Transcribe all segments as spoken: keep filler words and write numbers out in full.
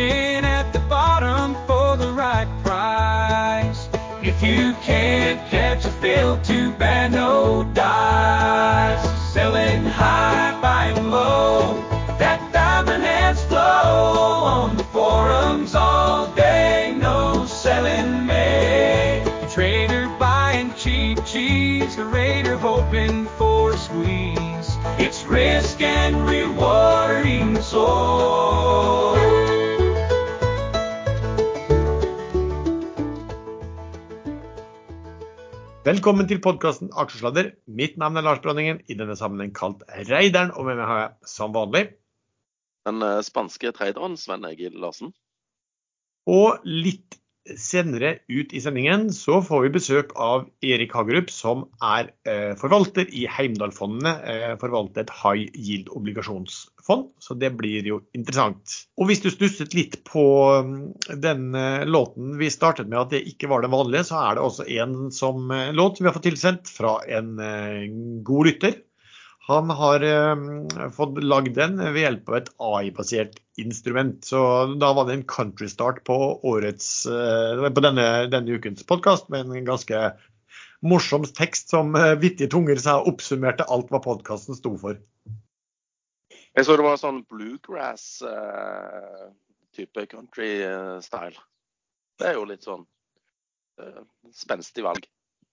fishing at the bottom for the right price. If you can't catch a fill, too bad, no dice. Selling high, buying low, that diamond hands flow on the forums all day, no selling May. Trader buying cheap cheese, the raider hoping for a squeeze. It's risk and reward in the soul. Velkommen til podcasten Aksjesladder. Mitt navn er Lars Branningen, i denne sammenheng kalt Reideren, og med meg har jeg som vanlig Den uh, spanske traderen Sven Egil Larsen. Og litt senere ut i sendingen så får vi besøk av Erik Hagerup, som er eh, forvalter i Heimdal-fondene, eh, forvalter et high yield obligasjonsfond, så det blir jo interessant. Og hvis du stusset litt på den eh, låten vi startet med, at det ikke var det vanlige, så er det også en som eh, låt som vi har fått tilsendt fra en eh, god lytter. Han har eh, fått lagd den ved hjelp av et A I-basert instrument, så da var det en country start på årets, eh, på denne, denne ukens podcast, med en ganske morsom tekst som eh, vittige tunger sa oppsummerte alt hva podcasten stod for. Jeg så det var sånn bluegrass uh, type country uh, style. Det er jo litt sånn uh, spenstig valg.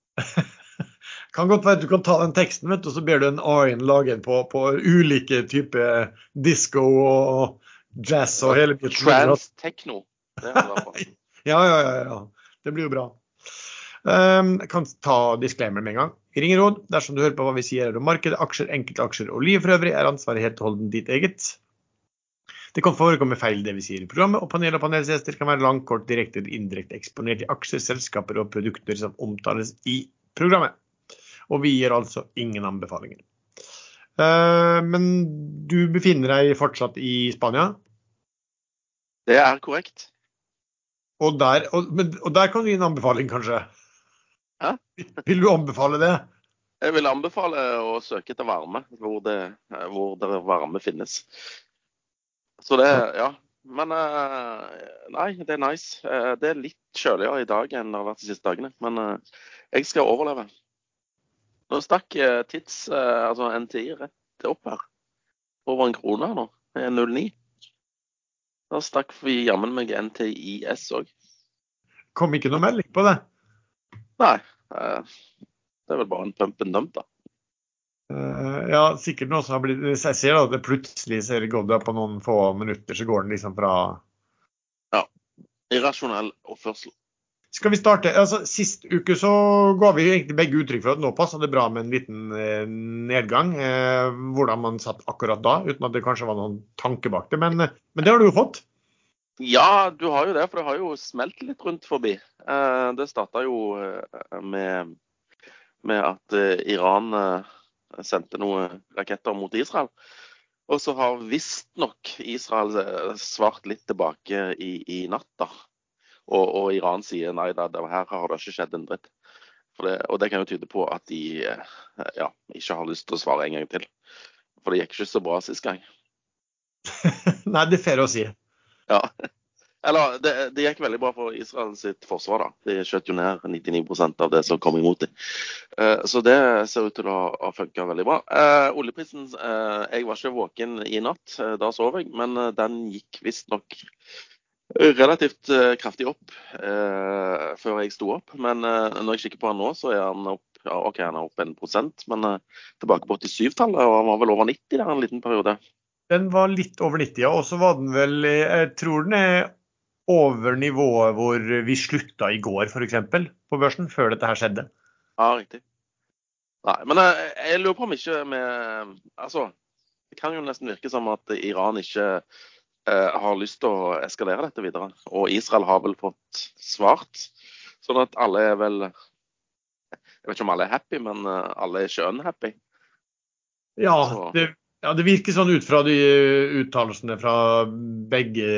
Kan godt være at du kan ta den teksten, vet du, og så ber du en A I-en lage på, på ulike typer disco og jazz og hele biten. Trans-techno. Det er det på. ja, ja, ja, ja. Det blir jo bra. Um, jeg kan ta disclaimer med en gang. Ring råd, dersom du hører på hva vi sier om markedet, aksjer, enkeltaksjer og liv for øvrig, er ansvaret helt og holden ditt eget. Det kan forekomme feil det vi sier i programmet, og panel og panelsgjester kan være langt, kort, direkte eller indirekte eksponert i aksjer, selskaper og produkter som omtales i programmet. Og vi gir altså ingen anbefalinger. Uh, men du befinner deg fortsatt i Spania? Det er korrekt. Og der, og, men, og der kan du gi en anbefaling, kanskje? Hæ? Vil du anbefale det? Jeg vil anbefale å søke etter varme, hvor det, hvor det varme finnes. Så det, ja. Men uh, nei, det er nice. Uh, det er litt kjøligere i dag enn det har vært de siste dagene. Men uh, jeg skal overleve. Nå stakk uh, tids, uh, altså N T I rett opp her. Over en krone her nå. Det er null komma ni. Da stakk vi jammen meg N T I S også. Kom ikke noe melding på det? Nei, uh, det er vel bare en pump and dump da. Uh, ja, sikkert noe som har blitt, hvis jeg ser da, det plutselig ser det gått på noen få minutter, så går den liksom fra... Ja, irrasjonell oppførsel. Skal vi starte? Altså, sist uke så ga vi egentlig begge uttrykk for at nå passet det bra med en liten eh, nedgang, eh, hvordan man satt akkurat da, uten at det kanskje var noen tanke bak det, men, men det har du jo fått. Ja, du har jo det, for det har jo smelt litt rundt forbi. Eh, det startet jo eh, med, med at eh, Iran eh, sendte noen raketter mot Israel, og så har visst nok Israel eh, svart litt tilbake i, i natt da. Og, og Iran sier nei da, det her har det ikke skjedd en dritt. For det, og det kan jo tyde på at de ja, ikke har lyst til å svare en gang til. For det gikk ikke så bra sist gang. Nei, det er fair å si. Ja, eller det, det gikk veldig bra for Israel sitt forsvar da. De skjøt jo ned nittini prosent av det som kom imot dem. Uh, så det ser ut til å ha funket veldig bra. Uh, oljeprisen, uh, jeg var ikke våken i natt, uh, da sov jeg, men uh, den gikk visst nok relativt uh, kraftig opp uh, før jeg sto opp, men uh, når jeg kikker på han nå, så er han opp, ja, ok, han er opp en prosent, men uh, tilbake på åttisju-tallet, og han var vel over nitti der en liten periode. Den var litt over nitti, ja, og så var den vel, jeg tror den er over nivået hvor vi slutta i går, for eksempel, på børsen, før dette her skjedde. Ja, riktig. Nei, men uh, jeg lurer på om ikke med, altså, det kan jo nesten virke som at Iran ikke har lyst til å eskalere dette videre. Og Israel har vel fått svart. Sånn at alle er vel, jeg vet ikke om alle er happy, men alle er ikke unhappy. Ja, det, ja, det virker sånn ut fra de uttalelsene fra begge...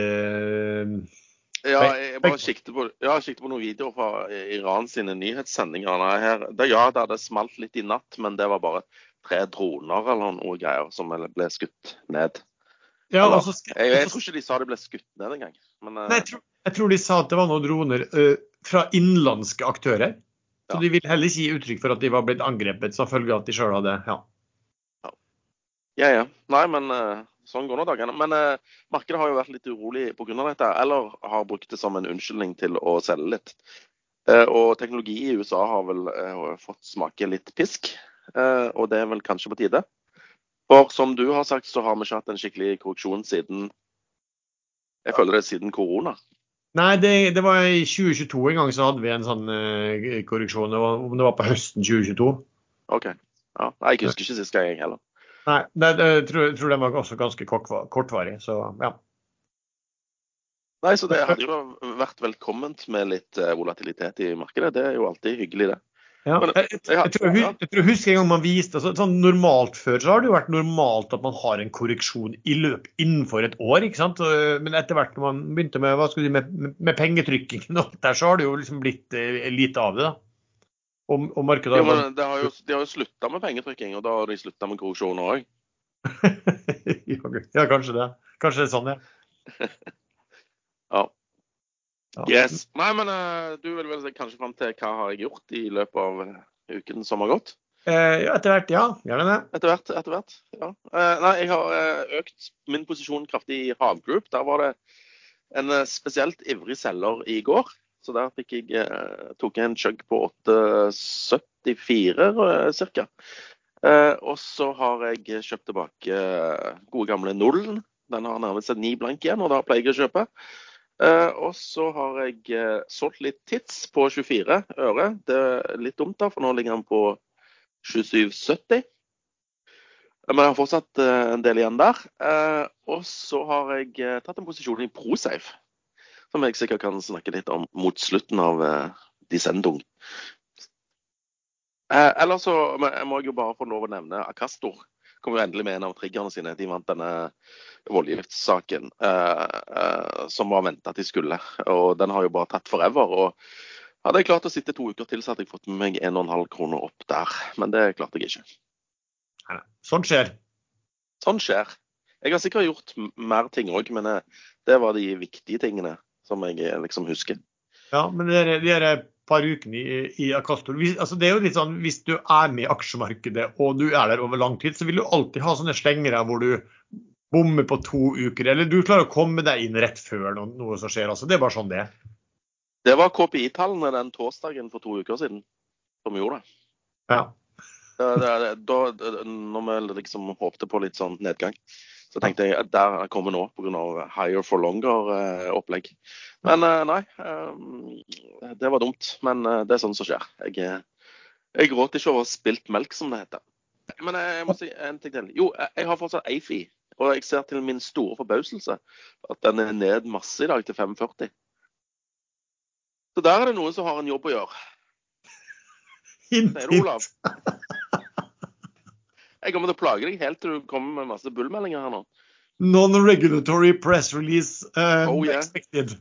Ja, jeg bare kikket på, ja, jeg kikket på noen videoer fra Iran sine nyhetssendinger. Her, det, ja, det hadde smalt litt i natt, men det var bare tre droner eller noe greier som ble skutt ned. Ja, Eller, altså, sk- jeg, jeg altså, tror ikke de sa det ble skutt ned en gang. Men nei, eh, jeg tror, jeg tror de sa at det var noen droner eh, fra innenlandske aktører. Så ja. de vil heller ikke gi uttrykk for at de var blitt angrepet, som følge av at de selv hadde, ja. Ja, ja. ja. Nei, men eh, sånn går nå dagene. Men eh, markedet har jo vært litt urolig på grunn av dette, eller har brukt det som en unnskyldning til å selge litt. Eh, og teknologi i U S A har vel eh, fått smake litt pisk, eh, og det er vel kanskje på tide. For som du har sagt, så har vi ikke hatt en skikkelig korreksjon siden, jeg føler det er siden korona. Nei, det, det var i tjue tjueto en gang så hadde vi en sånn eh, korreksjon, det var, om det var på høsten tjue tjueto. Ok, ja. Nei, jeg husker ikke sist gang jeg heller. Nei, det, det, jeg tror, jeg tror den var også ganske kortva- kortvarig, så ja. Nei, så det hadde jo vært velkomment med litt eh, volatilitet i markedet. Det er jo alltid hyggelig det. Ja, Men, jeg, jeg, jeg har- jeg, tror, jeg, ja. jeg tror jeg husker en gang man viste altså, sånn normalt før så har det jo vært normalt at man har en korreksjon i løp innenfor et år, ikke sant? Og- Men etter hvert når man begynte med, hva skal du si, med, med, med pengetrykkingen og alt der, så har det jo liksom blitt eh, lite av det da. Og, og markedet Jo, har bare... men det har jo, de har jo slutta med pengetrykking, og da har de slutta med korreksjoner òg. Ja, kanskje det. Kanskje det er sånn, ja. Ja. Ja. Yes. Nei, men eh, du vil vel kanskje fram til hva har jeg gjort i løpet av eh, uken som har gått? Eh, ja, etter hvert, ja. Gjerne det. Etter hvert, etter hvert. Ja. Eh, nei, jeg har eh, økt min posisjon kraftig i Hav Group. Der var det en eh, spesielt ivrig selger i går. Så der fikk jeg, eh, tok jeg en chug på åtte syttifire eh, cirka. Eh, og så har jeg kjøpt tilbake eh, gode gamle nullen. Den har nærmet seg ni blank igjen, og da pleier jeg å kjøpe. Eh, og så har jeg eh, solgt litt tits på tjuefire øre. Det er litt dumt da, for nå ligger den på tjuesju sytti. Men jeg har fortsatt eh, en del igjen der. Eh, og så har jeg eh, tatt en posisjon i ProSafe, som jeg sikkert kan snakke litt om mot slutten av eh, Descendung. Eh, ellers så men jeg må jeg jo bare få lov å nevne Akastor. Kom jo endelig med en av triggerne sine. De vant denne voldgiftssaken eh, eh, som var ventet at de skulle. Og den har jo bare tatt forever. Og hadde jeg klart å sitte to uker til, så hadde jeg fått med meg en og en halv kroner opp der. Men det klarte jeg ikke. Nei, sånn skjer. Sånn skjer. Jeg har sikkert gjort m- mer ting òg, men eh, det var de viktige tingene som jeg eh, liksom husker. Ja, men det er, de er par ukene i, i Akastor. Hvis, altså det er jo litt sånn, hvis du er med i aksjemarkedet og du er der over lang tid, så vil du alltid ha sånne slengere hvor du bommer på to uker, eller du klarer å komme deg inn rett før noe, noe som skjer. Altså, det er bare sånn det er. Det var K P I-tallene den torsdagen for to uker siden som gjorde det. Ja. Da, da, da, da, når vi liksom håpte på litt sånn nedgang, så tenkte jeg at der kommer nå på grunn av higher for longer eh, opplegg. Men eh, nei, eh, det var dumt. Men eh, det er sånn som skjer. Jeg, eh, jeg gråter ikke over spilt melk, som det heter. Men eh, jeg må si en ting til. Jo, jeg, jeg har fortsatt A F I, og jeg ser til min store forbauselse at den er ned masse i dag til fem førti. Så der er det noen som har en jobb å gjøre. Hint, Det er det, Olav. hint. Jeg kommer til å plage deg helt til du kommer med masse bullmeldinger her nå. Non-regulatory press release uh, Oh, yeah. expected.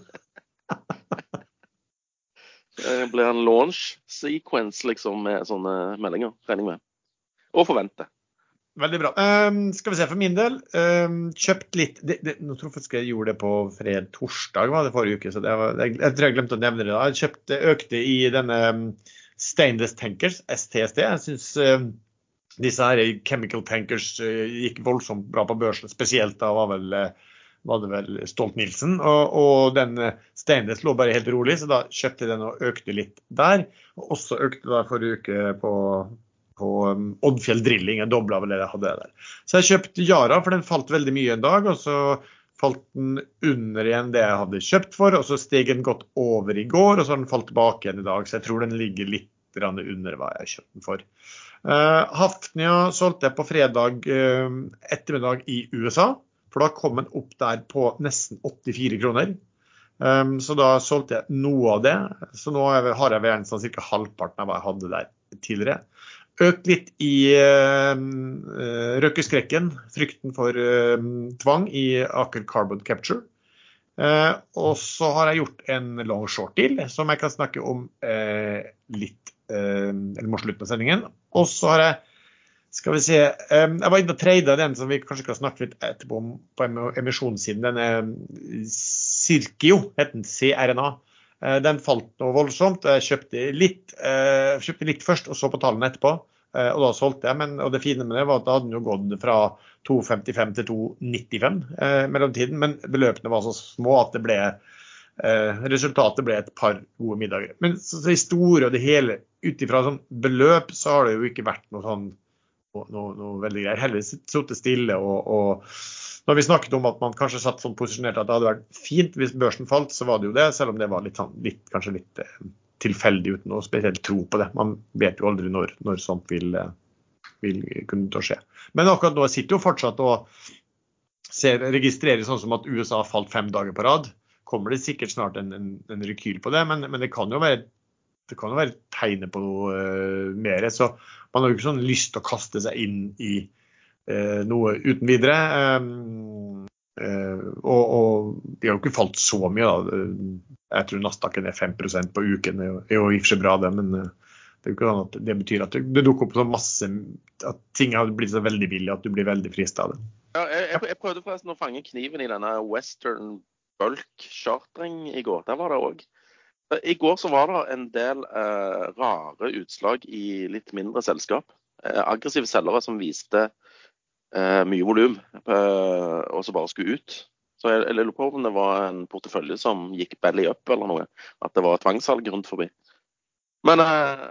Det blir en launch sequence liksom med sånne meldinger, regner jeg med. Og forvente. Veldig bra. Um, skal vi se for min del. Um, kjøpt litt, det, det, nå tror jeg faktisk jeg gjorde det på fred torsdag, var det forrige uke, så det var, jeg, jeg tror jeg glemte å nevne det da. Jeg kjøpte, økte i denne um, Stainless Tankers, S T S T. Jeg synes um, disse her chemical tankers uh, gikk voldsomt bra på børsen, spesielt da var vel, uh, var det vel Stolt-Nielsen, og, og den uh, Stainless lå bare helt rolig, så da kjøpte jeg den og økte litt der. Og også økte da forrige uke på, på um, Oddfjell Drilling, en dobla vel det jeg hadde der. Så jeg kjøpte Yara, for den falt veldig mye en dag, og så falt den under igjen det jeg hadde kjøpt for, og så steg den godt over i går, og så har den falt tilbake igjen i dag, så jeg tror den ligger litt under hva jeg kjøpte den for. Uh, Hafnia solgte jeg på fredag uh, ettermiddag i U S A, for da kom den opp der på nesten åttifire kroner. Um, så da solgte jeg noe av det, så nå har jeg vel sånn cirka halvparten av hva jeg hadde der tidligere. Økt litt i uh, uh, røkkeskrekken, frykten for uh, tvang i Aker Carbon Capture. Uh, og så har jeg gjort en long short deal, som jeg kan snakke om uh, litt, uh, eller mot slutten av sendingen. Og så har jeg Skal vi se, um, jeg var inne og tradet den som vi kanskje kan snakke litt etterpå om på emisjonssiden, denne Circio, heter den C R N A. Uh, den falt noe voldsomt, jeg kjøpte litt, uh, kjøpte litt først og så på tallene etterpå, uh, og da solgte jeg, men, og det fine med det var at da hadde den jo gått fra to femtifem til to nittifem uh, mellom tiden, men beløpene var så små at det ble, uh, resultatet ble et par gode middager. Men så, så i store og det hele, utifra sånn beløp, så har det jo ikke vært noe sånn Noe, noe veldig greier. Heller sittet stille, og, og når vi snakket om at man kanskje satt sånn posisjonert at det hadde vært fint hvis børsen falt, så var det jo det, selv om det var litt, sånn, litt, kanskje litt eh, tilfeldig uten noe spesielt tro på det. Man vet jo aldri når, når sånt vil, vil kunne til å skje. Men akkurat nå sitter jo fortsatt og ser, registrerer sånn som at U S A har falt fem dager på rad. Kommer det sikkert snart en, en, en rekyl på det, men, men det kan jo være det kan jo være tegnet på noe uh, mer, så man har jo ikke sånn lyst til å kaste seg inn i uh, noe uten videre. Um, uh, og, og de har jo ikke falt så mye da. Jeg tror Nasdaq er fem prosent på uken, det er jo i og for seg bra det, men uh, det er jo ikke sånn at det betyr at det, det dukker opp så masse, at ting har blitt så veldig billig at du blir veldig frist av det. Ja, jeg, jeg prøvde forresten å fange kniven i denne Western Bulk Chartering i går, der var det også. I går så var det en del eh, rare utslag i litt mindre selskap. Eh, aggressive selgere som viste eh, mye volum, eh, og så bare skulle ut. Så jeg, jeg lurer på om det var en portefølje som gikk belly up eller noe. At det var tvangssalg rundt forbi. Men eh,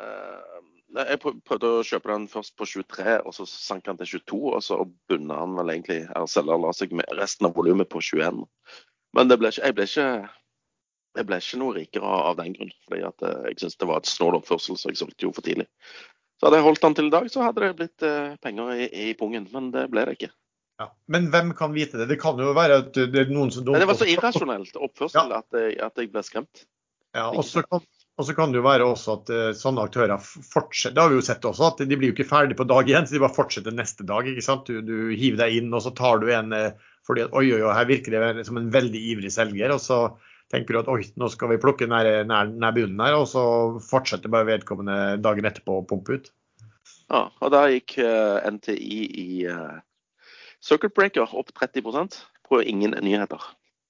jeg prøvde å kjøpe den først på tjuetre, og så sank den til tjueto, og så bunnet han vel egentlig, eller selger la seg med resten av volumet på tjueen. Men det ble ikke, jeg ble ikke... Jeg ble ikke noe rikere av den grunn, fordi at jeg synes det var et snål oppførsel, så jeg solgte jo for tidlig. Så hadde jeg holdt den til i dag, så hadde det blitt eh, penger i, i pungen, men det ble det ikke. Ja, men hvem kan vite det? Det kan jo være at det er noen som... Men det var så irrasjonelt oppførsel ja. at, jeg, at jeg ble skremt. Ja, og så kan, og så kan det jo være også at uh, sånne aktører fortsetter, det har vi jo sett også, at de blir jo ikke ferdig på dag igjen, så de bare fortsetter neste dag, ikke sant? Du, du hiver deg inn, og så tar du en, uh, fordi at oi, oi, oi, her virker det som en veldig ivrig selger, og så tenker du at oi, nå skal vi plukke nær, nær, nær bunnen her, og så fortsetter bare vedkommende dagen etterpå å pumpe ut. Ja, og da gikk uh, N T I i uh, Circuit Breaker opp tretti prosent på ingen nyheter.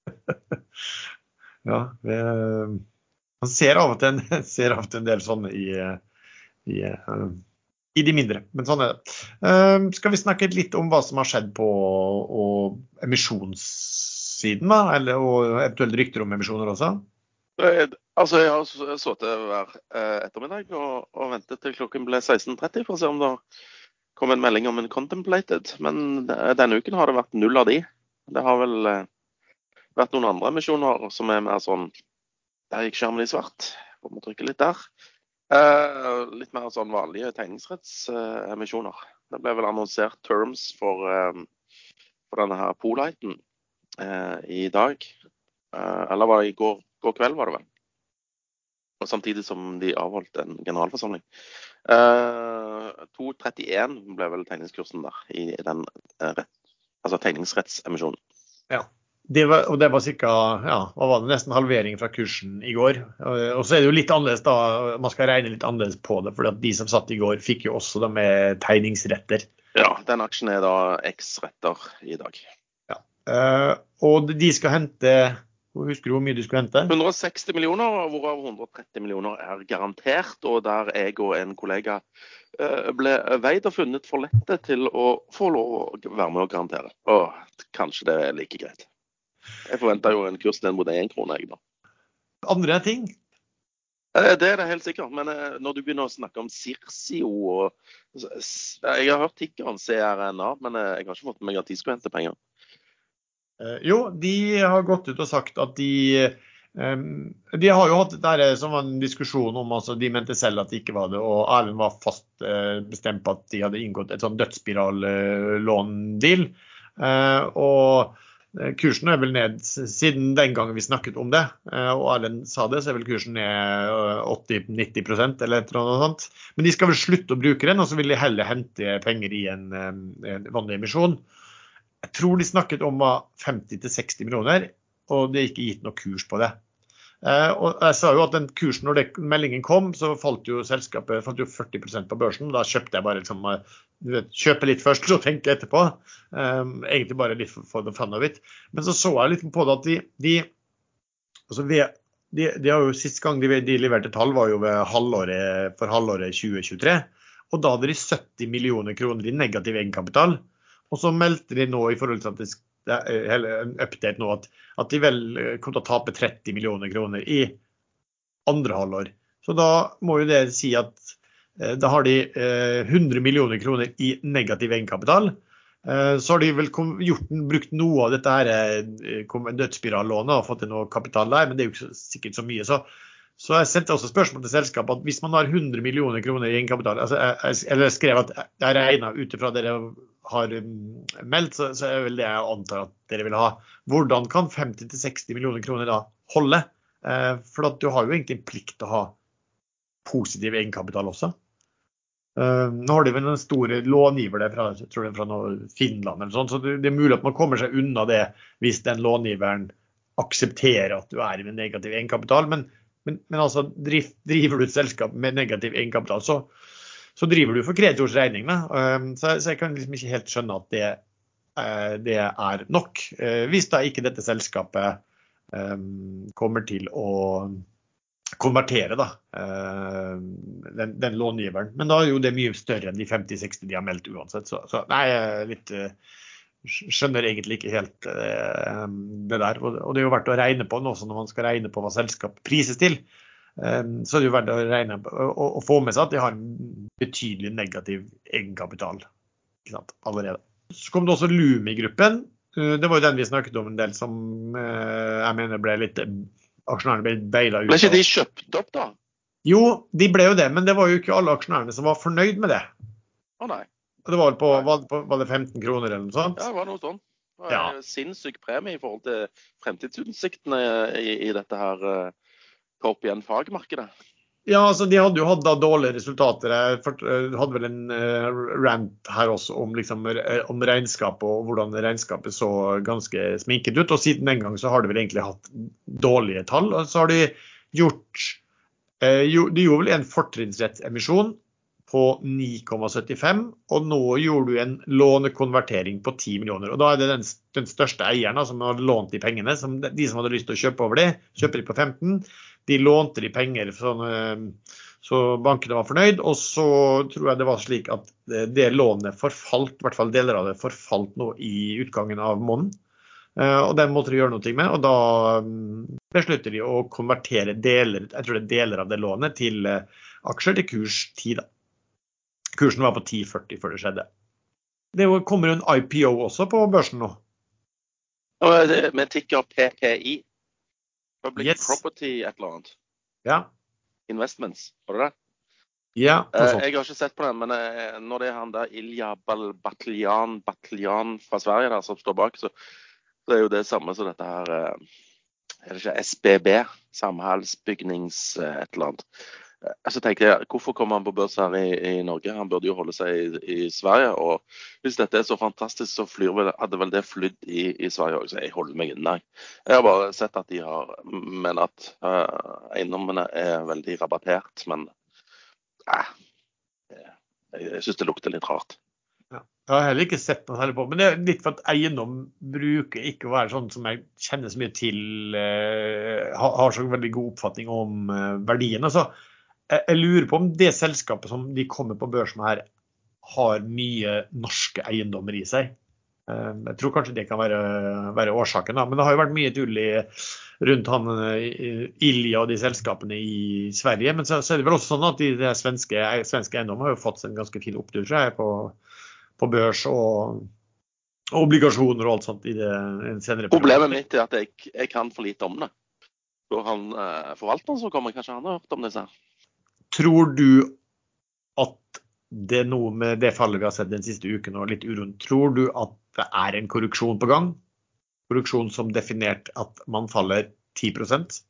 Ja, det, man ser av og til en, ser av og til en del sånne i, i, uh, i de mindre, men sånn er det. Uh, skal vi snakke litt om hva som har skjedd på og emisjons siden da, eller, og eventuelt rykter om emisjoner også? Altså, jeg har sittet hver ettermiddag og, og ventet til klokken ble seksten tretti for å se om det kom en melding om en contemplated, men denne uken har det vært null av de. Det har vel vært noen andre emisjoner som er mer sånn, der gikk skjermen i svart, og må trykke litt der. Uh, litt mer sånn vanlige tegningsrettsemisjoner. Det ble vel annonsert terms for, um, for denne her Polighten i dag, eller var det i går, går kveld var det vel, og samtidig som de avholdt en generalforsamling. to trettien ble vel tegningskursen der, i den rett, altså tegningsrettsemisjonen. Ja, det var, og det var cirka, ja, hva var det, nesten halvering fra kursen i går, og så er det jo litt annerledes da, man skal regne litt annerledes på det, for at de som satt i går fikk jo også da med tegningsretter. Ja, den aksjen er da X-retter i dag. Uh, og de skal hente, husker du hvor mye de skal hente? hundre og seksti millioner, hvorav hundre og tretti millioner er garantert, og der jeg og en kollega uh, ble veid og funnet for lette til å få lov å være med og garantere. Og kanskje det er like greit. Jeg forventer jo en kurs den mot en krone, jeg da. Andre ting? Uh, det er det helt sikkert, men uh, når du begynner å snakke om Circio og... Jeg har hørt tikkeren C R N A, men uh, jeg har ikke fått meg at de skulle hente penger. Jo, de har gått ut og sagt at de, um, de har jo hatt det som var en diskusjon om, altså de mente selv at det ikke var det, og Erlend var fast uh, bestemt på at de hadde inngått et sånn dødsspiral-lån-deal, uh, og kursen er vel ned siden den gangen vi snakket om det, uh, og Erlend sa det, så er vel kursen ned åtti til nitti prosent eller et eller annet sånt, men de skal vel slutte å bruke den, og så vil de heller hente penger i en, en vanlig emisjon. Jeg tror de snakket om femti til seksti millioner, og det er ikke gitt noe kurs på det. Eh, og jeg sa jo at den kursen, når det, meldingen kom, så falt jo selskapet falt jo førti prosent på børsen. Da kjøpte jeg bare liksom, du vet, kjøpe litt først, så tenke etterpå. Um, egentlig bare litt for, for det fun of it. Men så så jeg litt på det at de, de, altså ved, de, de har jo sist gang de, de leverte tall var jo ved halvåret, for halvåret tjue tjuetre, og da hadde de sytti millioner kroner i negativ egenkapital, og så meldte de nå i forhold til at det, det er en update nå, at, at de vel kom til å tape tretti millioner kroner i andre halvår. Så da må jo det si at da har de eh, hundre millioner kroner i negativ egenkapital. Eh, så har de vel kom, gjort, brukt noe av dette her eh, dødsspirallånet og fått noe kapital der, men det er jo ikke så, sikkert så mye. Så, så jeg sendte også spørsmål til selskapet at hvis man har hundre millioner kroner i egenkapital, altså, jeg, eller jeg skrev at jeg regner ut fra dere har um, meldt, så, så er vel det jeg antar at dere vil ha. Hvordan kan femti til seksti millioner kroner da holde? Eh, for at du har jo egentlig en plikt til å ha positiv egenkapital også. Uh, nå har de vel en stor långiver der fra, jeg tror det er fra noe Finland eller sånt, så det, det er mulig at man kommer seg unna det hvis den långiveren aksepterer at du er med negativ egenkapital, men, men, men altså driv, driver du et selskap med negativ egenkapital, så, så driver du for kreditors regning. Uh, så, så jeg kan liksom ikke helt skjønne at det, uh, det er nok, uh, hvis da ikke dette selskapet um, kommer til å konvertere da, den, den långiveren. Men da er jo det mye større enn de femti til seksti de har meldt uansett. Så, så nei, jeg litt, skjønner egentlig ikke helt det der. Og det er jo verdt å regne på nå, når man skal regne på hva selskap prises til. Så er det jo verdt å regne på og, og få med seg at de har en betydelig negativ egenkapital. Ikke sant, allerede. Så kom det også Lumi-gruppen. Det var jo den vi snakket om en del som jeg mener ble litt aksjonærene ble beila ut. Ble ikke de kjøpt opp da? Jo, de ble jo det, men det var jo ikke alle aksjonærene som var fornøyd med det. Å nei. Det var, på, var, på, var det femten kroner eller noe sånt? Ja, det var noe sånt. Det var ja. En sinnssyk premie i forhold til fremtidsutsiktene i, i dette her uh, K P N-fagmarkedet. Ja, altså de hadde jo hatt da dårlige resultater. Jeg hadde vel en uh, rant her også om, liksom, om regnskapet og hvordan regnskapet så ganske sminket ut. Og siden den gang så har de vel egentlig hatt dårlige tall. Og så har de gjort, uh, jo, de gjorde vel en fortrinnsrettsemisjon på ni komma syttifem, og nå gjorde du en lånekonvertering på ti millioner. Og da er det den, den største eieren da, som har lånt de pengene, som, de som hadde lyst til å kjøpe over det, kjøper de på femten, de lånte de penger sånn, så bankene var fornøyd, og så tror jeg det var slik at det, det lånet forfalt, i hvert fall deler av det forfalt nå i utgangen av måneden, og den måtte de gjøre noe med, og da beslutter de å konvertere deler, jeg tror det er deler av det lånet til aksjer til kurs ti da. Kursen var på ti førti før det skjedde. Det kommer jo en I P O også på børsen nå. Med tikker P P I. Public yes. Property et eller annet. Ja. Investments, var det det? Ja. Eh, jeg har ikke sett på den, men eh, når det er han der Ilja Batljan, Batljan fra Sverige der som står bak, så, så er jo det samme som dette her, eh, er det ikke S B B, Samhallsbygnings eh, et eller annet. Så tenker jeg, hvorfor kommer han på børs her i, i Norge? Han burde jo holde seg i, i Sverige, og hvis dette er så fantastisk, så flyr vel, hadde vel det flydd i, i Sverige også, så jeg holder meg inne. Jeg har bare sett at de har, men at uh, eiendommene er veldig rabattert, men uh, jeg, jeg synes det lukter litt rart. Ja, jeg har heller ikke sett noe særlig på, men det er litt for at eiendom bruker ikke å være sånn som jeg kjenner så mye til, uh, har så veldig god oppfatning om uh, verdien, altså. Jeg lurer på om det selskapet som de kommer på børsen her har mye norske eiendommer i seg. Jeg tror kanskje det kan være, være årsaken da, men det har jo vært mye tull i, rundt han Ilja og de selskapene i Sverige, men så, så er det vel også sånn at de, de svenske, svenske eiendommer har jo fått en ganske fin opptur seg på, på børs og, og obligasjoner og alt sånt i det senere. Problemet mitt er at jeg, jeg kan for lite om det. Og han eh, forvalteren som kommer, kanskje han har hørt om disse. Tror du at det nå med det fallet vi har sett den siste uken og litt uroen, tror du at det er en korreksjon på gang? Korreksjon som definert at man faller ti prosent?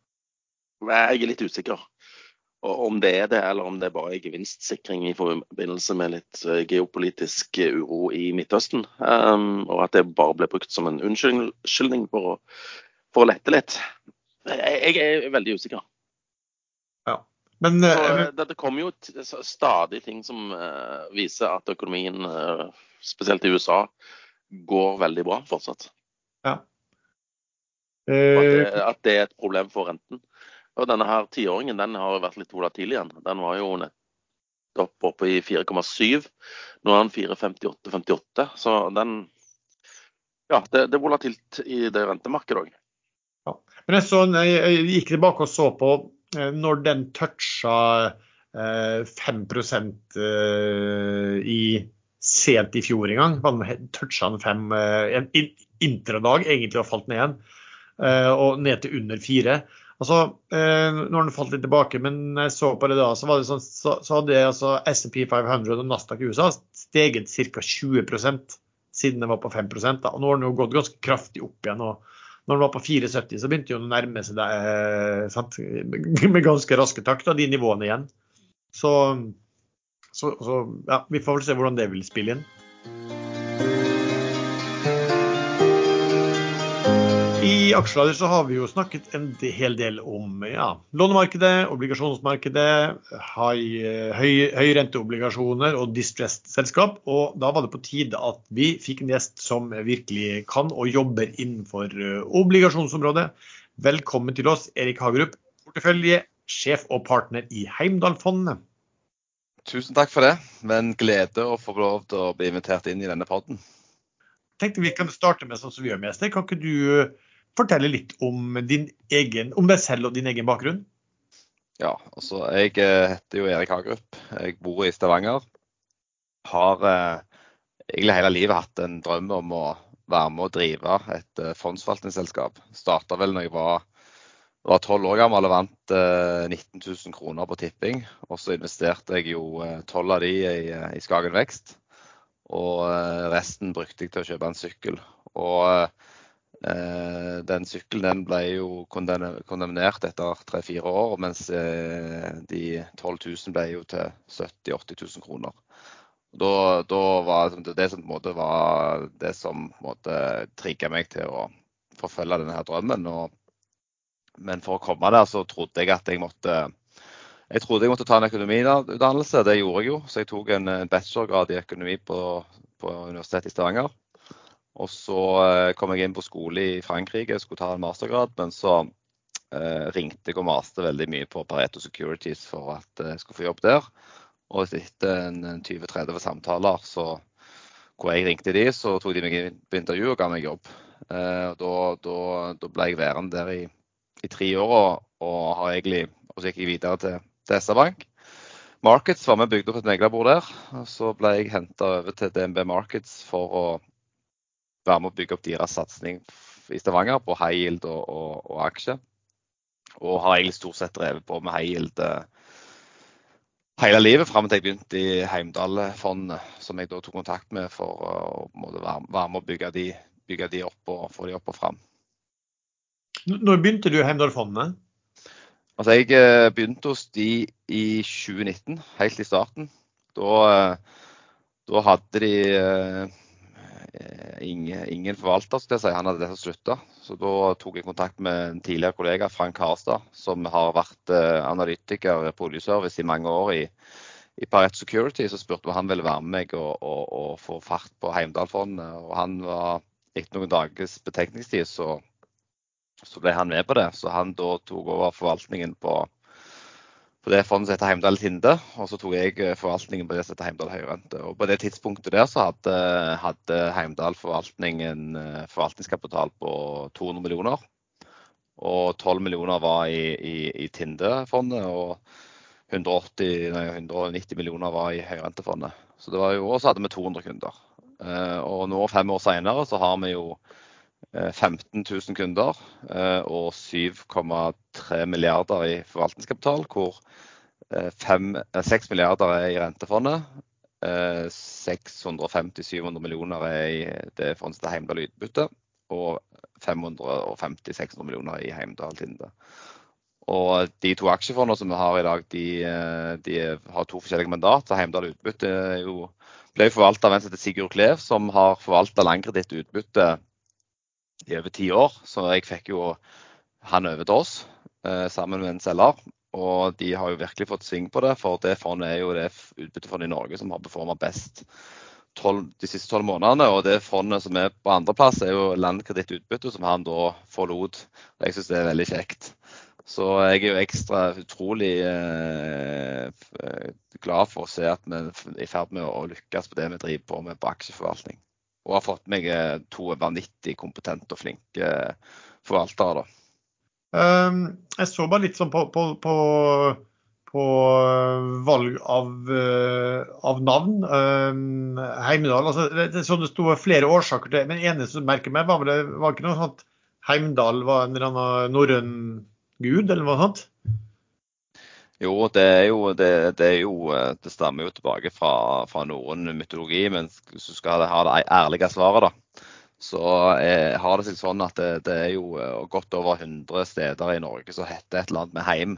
Jeg er litt usikker. Og om det er det, eller om det bare er gevinstsikring i forbindelse med litt geopolitisk uro i Midtøsten, um, og at det bare ble brukt som en unnskyldning for å, for å lette litt. Jeg, jeg er veldig usikker. Ja. Men, Så eh, eh, det, det kommer jo t- s- stadig ting som eh, viser at økonomien, eh, spesielt i U S A, går veldig bra fortsatt. ja. Og at det, Eh, at det er et problem for renten. Og denne her tiåringen, den har jo vært litt volatil igjen. Den var jo nettopp oppe i fire komma syv. Nå er den fire komma femtiåtte femtiåtte. Så den, ja, det, det er volatilt i det rentemarkedet også. ja. Men jeg, så, jeg, jeg gikk tilbake og så på eh, når den toucha eh, fem prosent eh, i sent i fjor en gang. Den toucha den fem eh, en in- intradag egentlig og falt ned igjen. eh, og ned til under fire. Altså, eh, når den falt litt tilbake, men jeg så på det da, så, var det sånn, så, så hadde altså S and P fem hundre og Nasdaq i U S A steget ca. tjue prosent siden det var på fem prosent. Da. Og nå har den jo gått ganske kraftig opp igjen. Og når den var på fire komma sytti, så begynte jo den å nærme seg det, eh, sant? Med ganske raske takt av de nivåene igjen. Så, så, så ja, vi får vel se hvordan det vil spille inn. I Aksjelader så har vi jo snakket en de- hel del om ja, lånemarkedet, obligasjonsmarkedet, høy, høy, høyrenteobligasjoner og distressed selskap. Og da var det på tide at vi fikk en gjest som virkelig kan og jobber innenfor eh, obligasjonsområdet. Velkommen til oss, Erik Hagerup, portefølje, sjef og partner i Heimdal-fondet. Tusen takk for det, men glede å få lov til å bli invitert inn i denne podden. Tenkte vi kan starte med sånn som vi gjør mest. Kan ikke du eh, fortelle litt om, din egen, om deg selv og din egen bakgrunn? Ja, altså jeg eh, heter jo Erik Hagerup. Jeg bor i Stavanger. Har eh, egentlig hele livet hatt en drøm om å være med å drive et eh, fondsforvaltningsselskap. Startet vel når jeg var var tolv år gammel og vant eh, nitten tusen kroner på tipping. Og så investerte jeg jo eh, tolv av de i, i Skagen Vekst. Og eh, resten brukte jeg til å kjøpe en sykkel. Og eh, den sykkelen den ble jo kondemne- kondemnert etter tre-fire år, mens eh, de tolv tusen ble jo til sytti til åtti tusen kroner. Da, da var det det som på en måte var det som på en måte trigget meg til å forfølge denne her drømmen. Og, men for å komme der så trodde jeg at jeg måtte Jeg trodde jeg måtte ta en økonomiutdannelse, det gjorde jeg jo. Så jeg tok en, en bachelorgrad i økonomi på, på Universitetet i Stavanger. Og så eh, kom jeg inn på skole i Frankrike, jeg skulle ta en mastergrad, men så eh, ringte jeg og maste veldig mye på Pareto Securities for at jeg skulle få jobb der. Og etter en, en tjue til tretti samtaler så, hvor jeg ringte de, så tok de meg inn på intervju og ga meg jobb. Eh, og da, da, da ble jeg værende der i, i tre år, og, og, har egentlig, og så gikk jeg videre til til S R-Bank. Markets var med bygd opp et meglerbord der, og så ble jeg hentet over til D N B Markets for å være med å bygge opp deres satsning i Stavanger på high yield og, og, og aksje. Og har egentlig stort sett drevet på med high yield eh, hele livet, frem til jeg begynte i Heimdal-fondet, som jeg da tok kontakt med for å måtte være, være med å bygge de, bygge de opp og få de opp og frem. Når begynte du i Heimdal-fondet? Altså, jeg eh, begynte hos de i tjue nitten, helt i starten. Da, eh, da hadde de eh, ingen, ingen forvalter, skal jeg si. Han hadde det som sluttet. Så da tok jeg kontakt med en tidligere kollega, Frank Harstad, som har vært eh, analytiker på oljeservice i mange år i, i Pareto Security. Så spurte om han ville være med meg og, og, og få fart på Heimdal-fondet. Og han var, etter noen dagers betenkningstid, så Så ble han med på det, så han da tok over forvaltningen på, på det fondet som heter Heimdal Tinde, og så tok jeg forvaltningen på det som heter Heimdal Høyrente. Og på det tidspunktet der så hadde, hadde Heimdal forvaltning en forvaltningskapital på to hundre millioner, og tolv millioner var i, i, i Tinde-fondet, og hundre og åtti, nei, hundre og nitti millioner var i Høyrentefondet. Så det var jo, og så hadde vi to hundre kunder. Og nå fem år senere så har vi jo femten tusen kunder og syv komma tre milliarder i forvaltningskapital, hvor seks milliarder er i rentefondet, seks hundre og femti til syv hundre millioner er i det fondet til Heimdal utbytte, og fem hundre og femti til seks hundre millioner i Heimdal Tinde. Og de to aksjefondene som vi har i dag, de, de har to forskjellige mandat. Heimdal utbytte jo, ble forvaltet av en som heter Sigurd Klev, som har forvaltet langkreditt utbytte i over ti år, så jeg fikk jo han over til oss, eh, sammen med en selger, og de har jo virkelig fått sving på det, for det fondet er jo det utbyttefondet i Norge som har performet best tolv, de siste tolv månedene, og det fondet som er på andre plass er jo Landkreditt-utbytte, som han da forlot. Jeg synes det er veldig kjekt. Så jeg er jo ekstra utrolig eh, glad for å se at vi er i ferd med å lykkes på det vi driver på med på aksjeforvaltning. Og har fått meg to vanvittig kompetente og flinke forvaltere da. Um, jeg så bare litt sånn på, på, på, på valg av, uh, av navn. Um, Heimdal, altså, det, det, så det sto flere årsaker til, men eneste som merker meg var vel det var ikke noe sånt Heimdal var en eller annen norrøn gud, eller noe sånt? Jo, det er jo, det, det er jo, det stammer jo tilbake fra, fra norrøn mytologi, men hvis du skal ha det ærlige svaret da, så eh, har det seg sånn at det, det er jo godt over hundre steder i Norge som heter et land med heim.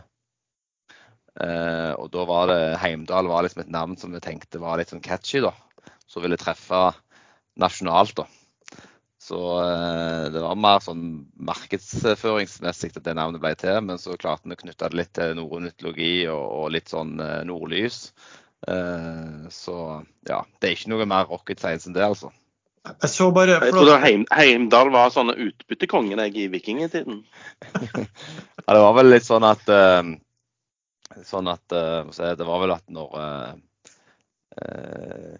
Eh, og da var det, Heimdal var liksom et navn som vi tenkte var litt sånn catchy da, så ville treffe nasjonalt da. Så eh, det var mer sånn markedsføringsmessig at det navnet ble til, men så klarte vi å knytte det litt til norrøn mytologi og, og litt sånn eh, nordlys. Eh, så ja, det er ikke noe mer rocket science enn det altså. Jeg så bare... Jeg trodde Heim, Heimdal var sånne utbyttekongen jeg i vikingetiden. Ja, det var vel litt sånn at, uh, sånn at uh, det var vel at når, uh, uh,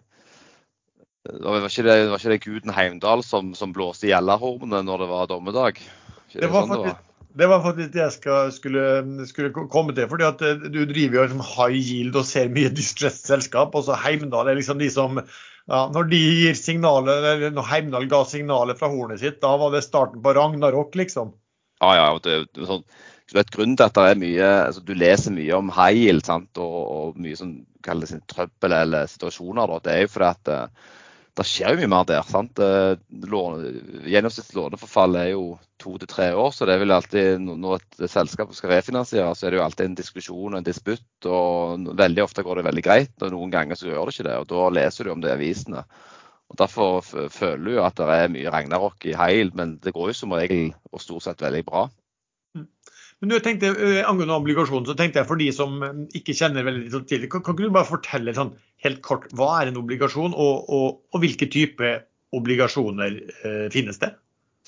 det, var ikke det, det var ikke det guden Heimdal som, som blåste i gjellerhornene når det var dommedag. Ikke det, det, var sånn faktisk, det, var? det var faktisk det jeg skal, skulle, skulle komme til, fordi at du driver jo liksom high yield og ser mye distressed selskap, og så Heimdal er liksom de som... Ja, når de gir signaler, eller når Heimdal ga signaler fra hornet sitt, da var det starten på Ragnarok, liksom. Ja, ja, det, det er sånn, så vet grunnen til at det er mye, altså du leser mye om high yield, sant, og, og mye sånn, kalles det trøbbel eller situasjoner, da. Det er jo fordi at det, det skjer jo mye mer der, sant. Gjennomsnittlig låneforfall er jo to til tre år, så det er vel alltid, når et selskap skal refinansiere, så er det jo alltid en diskusjon, en disputt, og veldig ofte går det veldig greit, og noen ganger så gjør det ikke det, og da leser du om det i avisene. Og derfor føler du jo at det er mye Ragnarok i heil, men det går jo som regel og stort sett veldig bra. Men du tenkte, angående obligasjon, så tenkte jeg for de som ikke kjenner veldig til, kan, kan du bare fortelle sånn helt kort, hva er en obligasjon, og, og, og hvilke type obligasjoner eh, finnes det?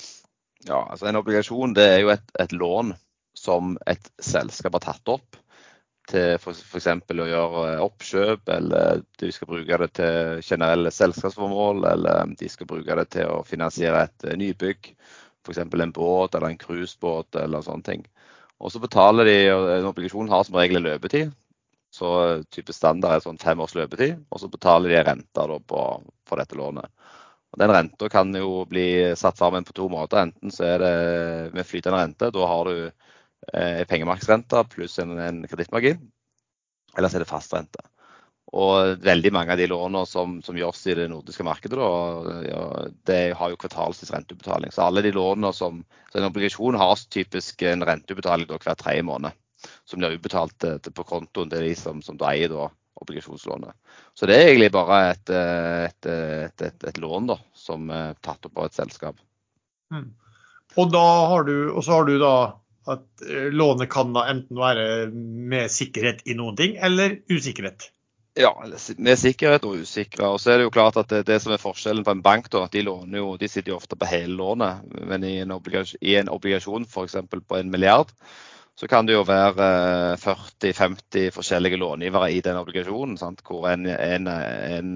Ja, altså en obligasjon, det er jo et, et lån som et selskap har tatt opp til for, for eksempel å gjøre oppkjøp, eller de skal bruke det til generelle selskapsformål, eller de skal bruke det til å finansiere et nybygg, for eksempel en båt eller en cruisebåt eller sånne ting. Og så betaler de, en obligasjon har som regel løpetid, så type standard er sånn fem års løpetid, og så betaler de renter da på, på dette lånet. Og den renten kan jo bli satt sammen på to måter, enten så er det med flytende rente, da har du eh, pengemarksrente pluss en, en kredittmargin, eller så er det fast rente. Og veldig mange av de lånene som, som gjøres i det nordiske markedet, da, ja, det har jo kvartalsvis rentebetaling. Så alle de lånene som, så en obligasjon har typisk en rentebetaling da, hver tredje måned, som blir utbetalt til, til på kontoen til de som, som da eier da, obligasjonslånet. Så det er egentlig bare et, et, et, et, et lån da, som er tatt opp av et selskap. Mm. Og, da har du, og så har du da at lånet kan da enten være med sikkerhet i noen ting, eller usikkerhet. Ja, med sikkerhet og usikre. Og så er det jo klart at det, det som er forskjellen på en bank, da, de låner jo, de sitter jo ofte på hele lånet, men i en obligasjon, i en obligasjon for eksempel på en milliard, så kan det jo være førti til femti forskjellige långivere i den obligasjonen, sant? Hvor en, en, en,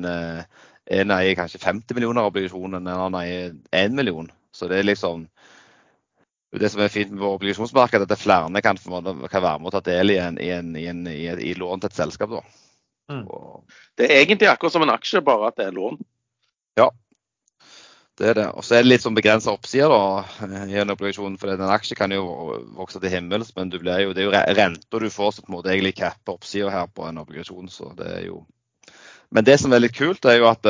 en eier kanskje femti millioner obligasjoner, en annen eier en million. Så det er liksom, det som er fint med obligasjonsmarkedet, at det flere kan, kan være med å ta del i, en, i, en, i, en, i, i lån til et selskap da. Mm. Det er egentlig akkurat som en aksje, bare at det er lån. Ja, det er det. Og så er det litt sånn begrenset oppsida da, i en obligasjon, for en aksje kan jo vokse til himmels, men du blir jo, det er jo renter du får som på en måte egentlig kapper oppsida her på en obligasjon, så det er jo... Men det som er litt kult er jo at,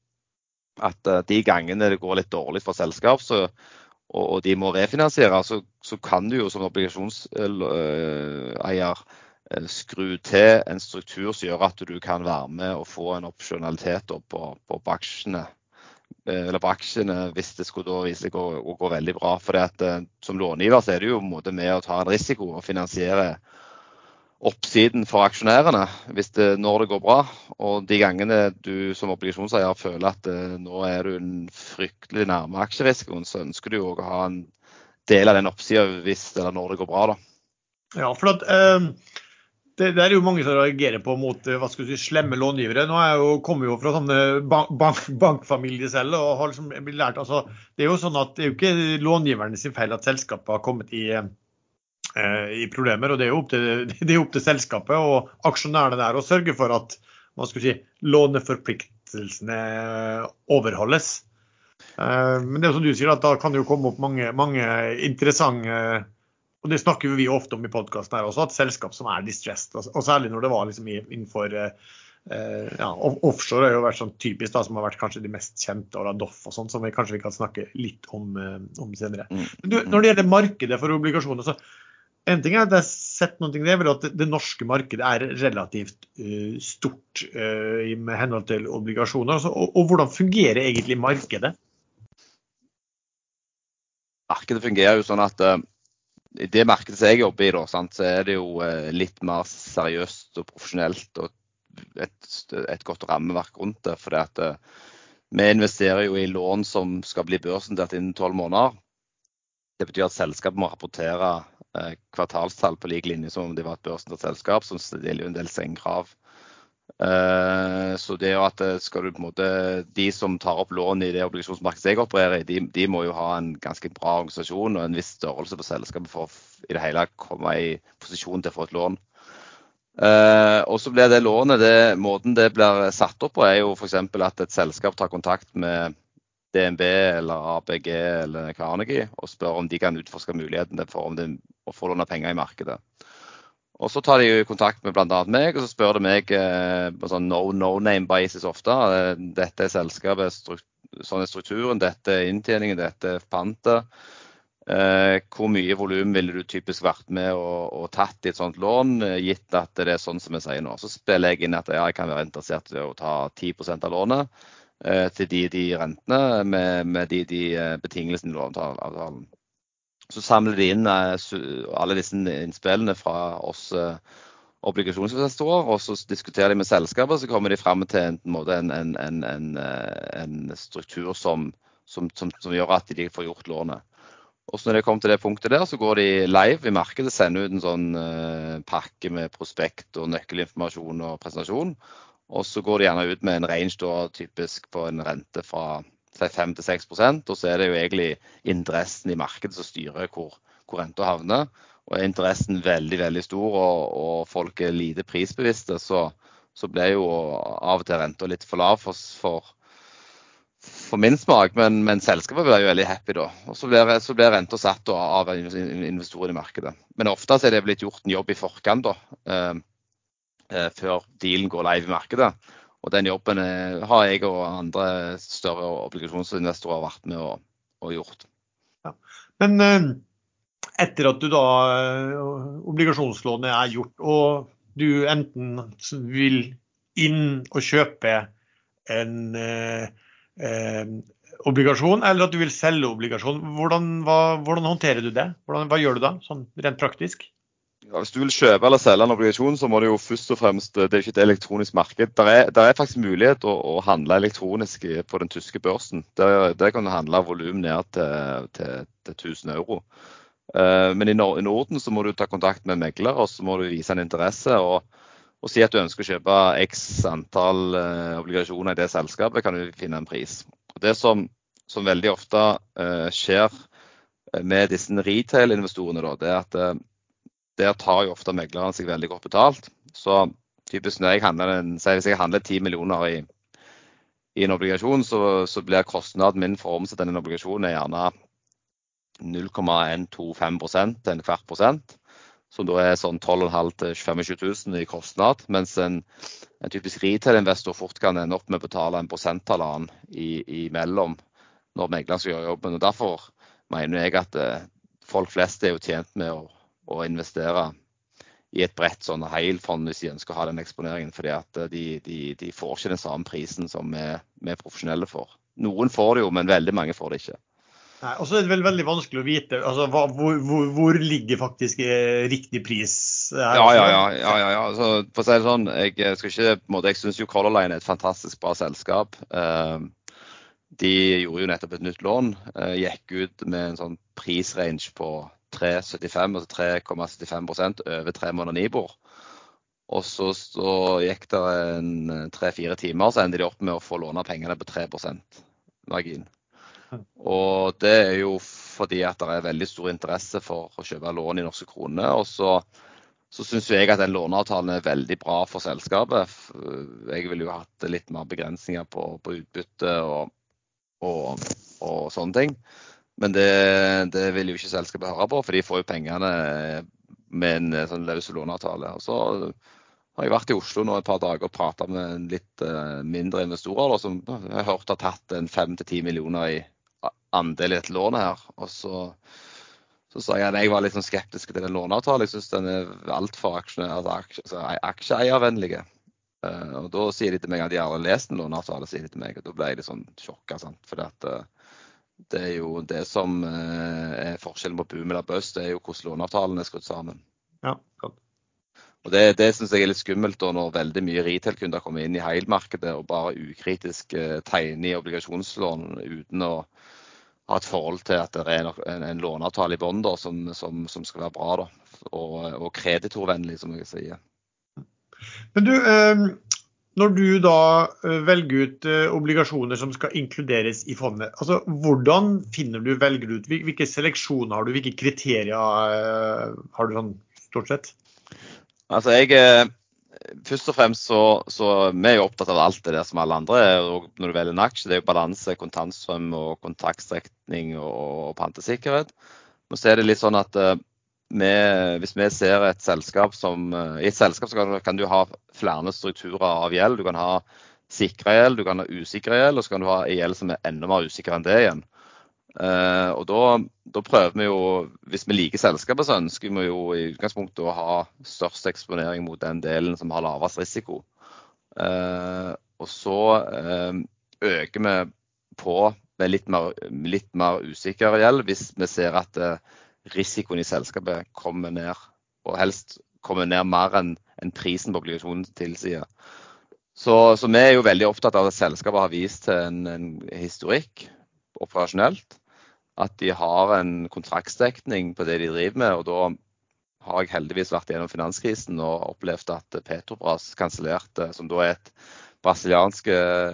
at de gangene det går litt dårlig for selskap, så, og, og de må refinansiere, så, så kan du jo som obligasjonseier skru til en struktur som gjør at du kan være med og få en opsjonalitet på, på, på aksjene, eller på aksjene hvis det skulle da vise seg å, å gå veldig bra. For det at som långiver så er det jo en måte med å ta en risiko og finansiere oppsiden for aksjonærene hvis det, når det går bra. Og de gangene du som obligasjonseier føler at uh, nå er du en fryktelig nærme aksjerisikoen, så ønsker du jo å ha en del av den oppsiden hvis eller når det går bra da. Ja, for at, uh, det, det er jo mange som reagerer på mot hva skal du si, slemme långivere. Nå er jeg jo, kommer jo fra sånne bank, bank, bankfamilie selv og har liksom blitt lært, altså, det er jo sånn at det er jo ikke långiverne sin feil at selskapet har kommet i i problemer, og det er jo opp til, det er opp til selskapet og aksjonærene der å sørge for at man skal si, låneforpliktelsene overholdes. Men det er jo som du sier, at da kan det jo komme opp mange, mange interessante, og det snakker vi ofte om i podcasten her også, at selskap som er distressed, og særlig når det var liksom innenfor ja, offshore har jo vært sånn typisk da, som har vært kanskje de mest kjente, og Doff og sånt, som vi kanskje vi kan snakke litt om, om senere. Men du, når det gjelder markedet for obligasjoner, så en ting er at jeg har sett noen ting, det er vel at det norske markedet er relativt uh, stort uh, med henhold til obligasjoner. Altså, og, og hvordan fungerer egentlig markedet? Markedet fungerer jo sånn at uh, i det markedet som jeg jobber i, da, sant, så er det jo uh, litt mer seriøst og profesjonelt og et, et godt rammeverk rundt det. For at, uh, vi investerer jo i lån som skal bli børsnotert innen tolv måneder. Det betyr at selskapet må rapportere kvartalstall på lik linje som om det var et børsnotert selskap, som stiller jo en del strengkrav. Så det er jo at skal du på en måte, de som tar opp lån i det obligasjonsmarkedet jeg opererer i, de, de må jo ha en ganske bra organisasjon og en viss størrelse på selskapet for å i det hele komme i posisjon til å få et lån. Og så blir det lånet, det, måten det blir satt opp på er jo for eksempel at et selskap tar kontakt med D N B eller A B G eller Carnegie og spør om de kan utforske muligheten for om det, å få låne penger i markedet. Og så tar de jo kontakt med blant annet meg, og så spør de meg eh, på sånn no-name basis ofte. Dette er selskapet, struktur, sånn er strukturen, dette er inntjeningen, dette er pantet. Eh, hvor mye volum ville du typisk vært med og, og tatt i et sånt lån, gitt at det er sånn som jeg sier nå. Så spiller jeg inn at ja, jeg kan være interessert i å ta ti prosent av lånet, til de, de rentene med, med de, de betingelsene i låneavtalen. Så samler de inn alle disse innspillene fra oss obligasjonsinvestorer, og så diskuterer de med selskapet, så kommer de frem til en, en, en, en, en, en struktur som, som, som, som gjør at de får gjort lånet. Og så når de kommer til det punktet der, så går de live i markedet, sender ut en sånn uh, pakke med prospekt og nøkkelinformasjon og presentasjon. Og så går de gjerne ut med en range da, typisk på en rente fra fem til seks prosent, og så er det jo egentlig interessen i markedet som styrer hvor, hvor renta havner. Og er interessen veldig, veldig stor, og, og folk er lite prisbevisste, så, så blir jo av og til renta litt for lav for, for, for min smak, men, men selskapet blir jo veldig happy da. Og så blir, så blir renta satt da, av investorer i markedet. Men ofte så er det blitt gjort en jobb i forkant da, eh, før dealen går live i markedet. Og den jobben eh, har jeg og andre større obligasjonsinvestorer vært med å, å gjort. Ja. Men eh, etter at du da eh, obligasjonslånet er gjort, og du enten vil inn og kjøpe en eh, eh, obligasjon, eller at du vil selge obligasjon, hvordan, hva, hvordan håndterer du det? Hvordan, hva gjør du da, sånn rent praktisk? Ja, hvis du vil kjøpe eller selge en obligasjon, så må det jo først og fremst, det er ikke et elektronisk marked. Der er, der er faktisk mulighet å, å handle elektronisk på den tyske børsen. Der, der kan du handle volum ned til, til, til tusen euro. Uh, men i, Nord- i Norden så må du ta kontakt med en megler, og så må du vise en interesse, og, og si at du ønsker å kjøpe x antall uh, obligasjoner i det selskapet, kan du finne en pris. Og det som, som veldig ofte uh, skjer med disse retail-investorene, da, det er at uh, der tar jo ofte megleren seg veldig godt betalt. Så typisk når jeg handler, en, hvis jeg handler ti millioner i, i en obligasjon, så, så blir kostnaden min for å omsette en obligasjon er gjerne null komma en to fem prosent til en kvart prosent, som da er sånn tolv komma fem til tjuefem tusen i kostnad, mens en, en typisk retail-investor fort kan ende opp med å betale en prosenttaleren i, i mellom når megleren skal gjøre jobben. Og derfor mener jeg at eh, folk flest er jo tjent med å og investere i et bredt sånn heilfond hvis de ønsker å ha den eksponeringen, fordi at de, de, de får ikke den samme prisen som vi, vi profesjonelle får. Noen får det jo, men veldig mange får det ikke. Nei, og så er det vel veldig vanskelig å vite altså, hva, hvor, hvor, hvor ligger faktisk eh, riktig pris her. Ja, også, ja, da? ja. ja, ja, ja. Så, for å si det sånn, jeg skal ikke, på en måte, jeg synes jo Color Line er et fantastisk bra selskap. Eh, de gjorde jo nettopp et nytt lån, eh, gikk ut med en sånn prisrange på tre komma syttifem, altså tre komma syttifem prosent over tre måneder Nibor. Og så, så gikk det en tre-fire timer, så endte de opp med å få låne pengene på tre prosent margin. Og det er jo fordi at det er veldig stor interesse for å kjøpe lån i norske kroner. Og så, så synes jeg at den låneavtalen er veldig bra for selskapet. Jeg ville jo hatt litt mer begrensninger på, på utbytte og, og, og sånne ting. Men det, det vil jo ikke selskapet høre på, for de får jo pengene med en sånn løs låneavtale. Og så har jeg vært i Oslo nå et par dager og pratet med litt uh, mindre investorer da, som jeg har hørt har tatt en fem til ti millioner i andel i et lån her. Og så, så sa jeg at jeg var litt sånn skeptisk til den låneavtalen. Jeg synes den er alt for aksje, altså, altså, aksjeeiervennlige. Uh, og da sier de til meg at de har lest en låneavtale, sier de til meg. Og da ble jeg litt sånn sjokket, sant? For at uh, det er jo det som uh, er forskjellen på boom eller bust, det er jo hvordan låneavtalen er skrudd sammen. Ja, godt. Og det, det synes jeg er litt skummelt da, når veldig mye retail-kunder kommer inn i heilmarkedet og bare ukritisk uh, tegner i obligasjonslån uten å ha et forhold til at det er en, en låneavtale i bånd da, som, som, som skal være bra da, og, og kreditorvennlig, som jeg sier. Men du, eh, når du da eh, velger ut eh, obligasjoner som skal inkluderes i fondet, altså hvordan finner du, velger du ut, Hvil- hvilke seleksjoner har du, hvilke kriterier eh, har du sånn stort sett? Altså jeg, eh, først og fremst så, så vi er jo opptatt av alt det der som alle andre, og når du velger en aksje, det er jo balanse, kontantstrøm og kontaktstrekning og, og pantesikkerhet. Men så er det litt sånn at eh, vi, hvis vi ser et selskap som, eh, i et selskap så kan, kan du ha flere strukturer av gjeld. Du kan ha sikre gjeld, du kan ha usikre gjeld, og så kan du ha gjeld som er enda mer usikre enn det igjen. Uh, og da, da prøver vi jo, hvis vi liker selskapet, så ønsker vi jo i utgangspunktet å ha størst eksponering mot den delen som har lavest risiko. Uh, og så uh, øker vi på med litt mer, litt mer usikker gjeld hvis vi ser at uh, risikoen i selskapet kommer ned, og helst kommer ned mer enn, enn prisen på obligasjonen tilsier. Så, så vi er jo veldig opptatt av at selskapet har vist til en, en historikk operasjonelt, at de har en kontraktsdekning på det de driver med, og da har jeg heldigvis vært gjennom finanskrisen og opplevd at Petrobras kansellerte, som da er et brasiliansk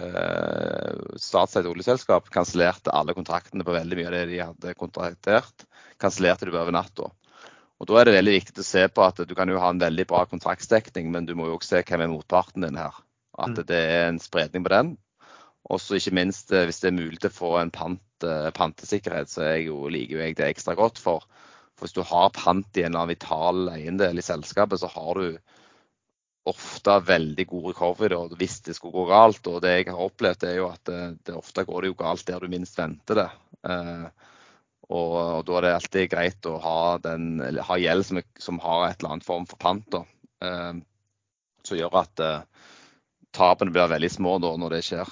statseid oljeselskap, kansellerte alle kontraktene på veldig mye av det de hadde kontraktert, kansellerte det over natta. Og da er det veldig viktig å se på at du kan jo ha en veldig bra kontraktsdekning, men du må jo også se hvem er motparten din her, at det er en spredning på den. Og så ikke minst, hvis det er mulig til å få en pant, pantesikkerhet, så er jeg jo, liker jo jeg det ekstra godt. For, for hvis du har pant i en eller annen vital eiendel i selskapet, så har du ofte veldig god recovery da, hvis det skulle gå galt. Og det jeg har opplevd er jo at det, det ofte går det jo galt der du minst venter det. Eh, og, og da er det alltid greit å ha, den, ha gjeld som, som har et eller annet form for pant da, eh, som gjør at eh, tapene blir veldig små da når det skjer.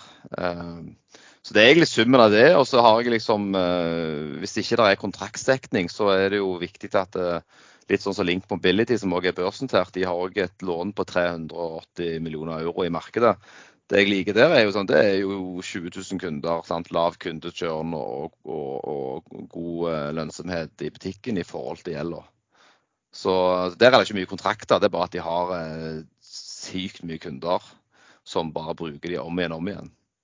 Så det er egentlig summen av det, og så har jeg liksom, hvis ikke det er kontraktsdekning, så er det jo viktig at litt sånn som Link Mobility, som også er børsnotert, de har også et lån på tre hundre og åtti millioner euro i markedet. Det jeg liker der er jo sånn, det er jo tjue tusen kunder, sant? Lav kundekjørn og, og, og god lønnsomhet i butikken i forhold til gjelder. Så der er det ikke mye kontrakter, det er bare at de har sykt mye kunder som bare bruker de om igjen om igjen.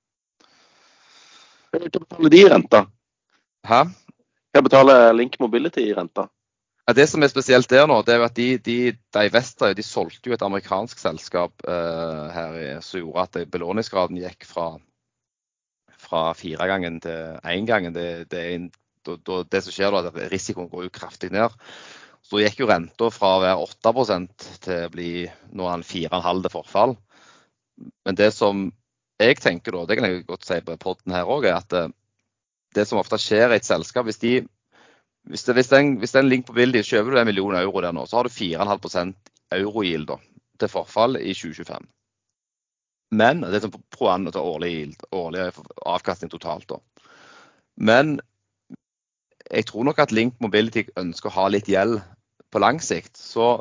Hva betaler de i renta? Hæ? Hva betaler Link Mobility i renta? Ja, det som er spesielt der nå, det er jo at de, de, de Vestre, de solgte jo et amerikansk selskap uh, her i, som gjorde at belåningsgraden gikk fra, fra fire gangen til en gangen. Det, det, er, det, det som skjer da, at risikoen går jo kraftig ned. Så gikk jo renta fra å være åtte prosent til å bli nå en fire komma fem til forfall. Men det som jeg tenker da, det kan jeg godt si på podden her også, er at det som ofte skjer i et selskap, hvis, de, hvis, det, hvis, den, hvis den link på bildet kjøper du en million euro der nå, så har du fire komma fem prosent euro-yield da, til forfall i tjue tjuefem. Men, det er som pro an til årlig yield, årlig avkastning totalt da. Men jeg tror nok at Link Mobility ønsker å ha litt gjeld på lang sikt. Så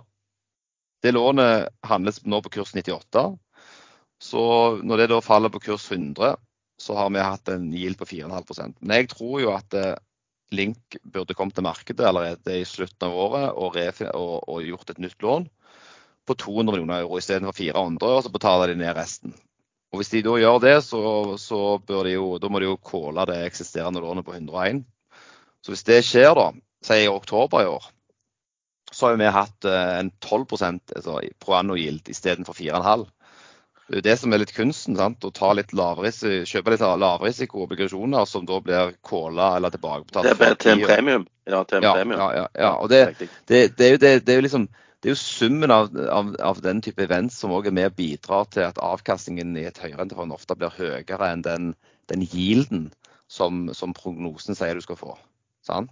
det lånet handles nå på kurs nittiåtte. Så når det da faller på kurs hundre, så har vi hatt en yield på fire komma fem prosent. Men jeg tror jo at Link burde kommet til markedet allerede i slutten av året og, og, og gjort et nytt lån på to hundre millioner euro i stedet for fire hundre, og så betaler de ned resten. Og hvis de da gjør det, så, så bør de jo, da må de jo kåle det eksisterende lånet på hundre og en. Så hvis det skjer da, sier i oktober i år, så har vi hatt en tolv prosent altså, pro anno yield i stedet for fire komma fem. Det er jo det som er litt kunsten, sant? Å ta litt lavrisiko, kjøpe litt lavrisiko obligasjoner som da blir kåla eller tilbakebetalt. Det er bare til en premium. Ja, til en ja, premium. Ja, ja, ja. Og det, det, det, er jo, det, det er jo liksom, det er jo summen av, av, av den type events som også er med å bidra til at avkastningen i et høyrentefond ofte blir høyere enn den, den yielden som, som prognosen sier du skal få. Sant?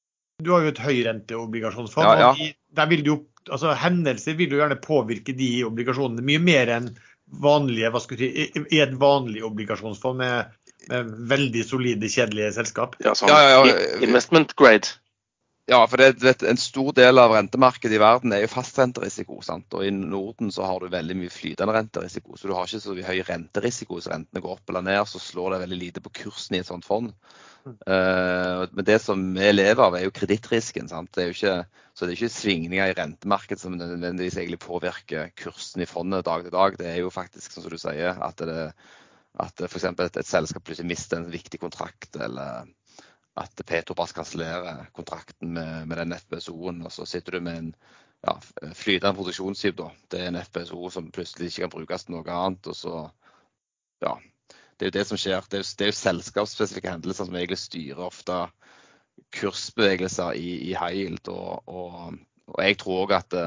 Du har jo et høyrenteobligasjonsfond, ja, ja. og de, der vil du jo, altså hendelser vil jo gjerne påvirke de obligasjonene mye mer enn vanlige, hva skal jeg si, i et vanlig obligasjonsfond med, med veldig solide, kjedelige selskap. Ja, sånn ja, ja, ja. investment grade. Ja, for det, vet, en stor del av rentemarkedet i verden er jo fastrenterisiko, sant? Og i Norden så har du veldig mye flytende renterisiko, så du har ikke så høy renterisiko. Hvis rentene går opp eller ned, så slår det veldig lite på kursen i et sånt fond. Mm. Uh, men det som vi lever av er jo kredittrisken, sant? Det er jo ikke, så det er ikke svingninger i rentemarkedet som nødvendigvis egentlig påvirker kursen i fondet dag til dag. Det er jo faktisk, som du sier, at, det, at for eksempel et, et selskap plutselig mister en viktig kontrakt, eller at Petrobras kansellerer kontrakten med, med den F P S O-en, og så sitter du med en ja, flytende produksjonstyp da. Det er en F P S O som plutselig ikke kan brukes til noe annet, og så, ja, det er jo det som skjer. Det er jo, det er jo selskapsspesifikke hendelser som egentlig styrer ofte kursbevegelser i, i high yield, og, og, og jeg tror også at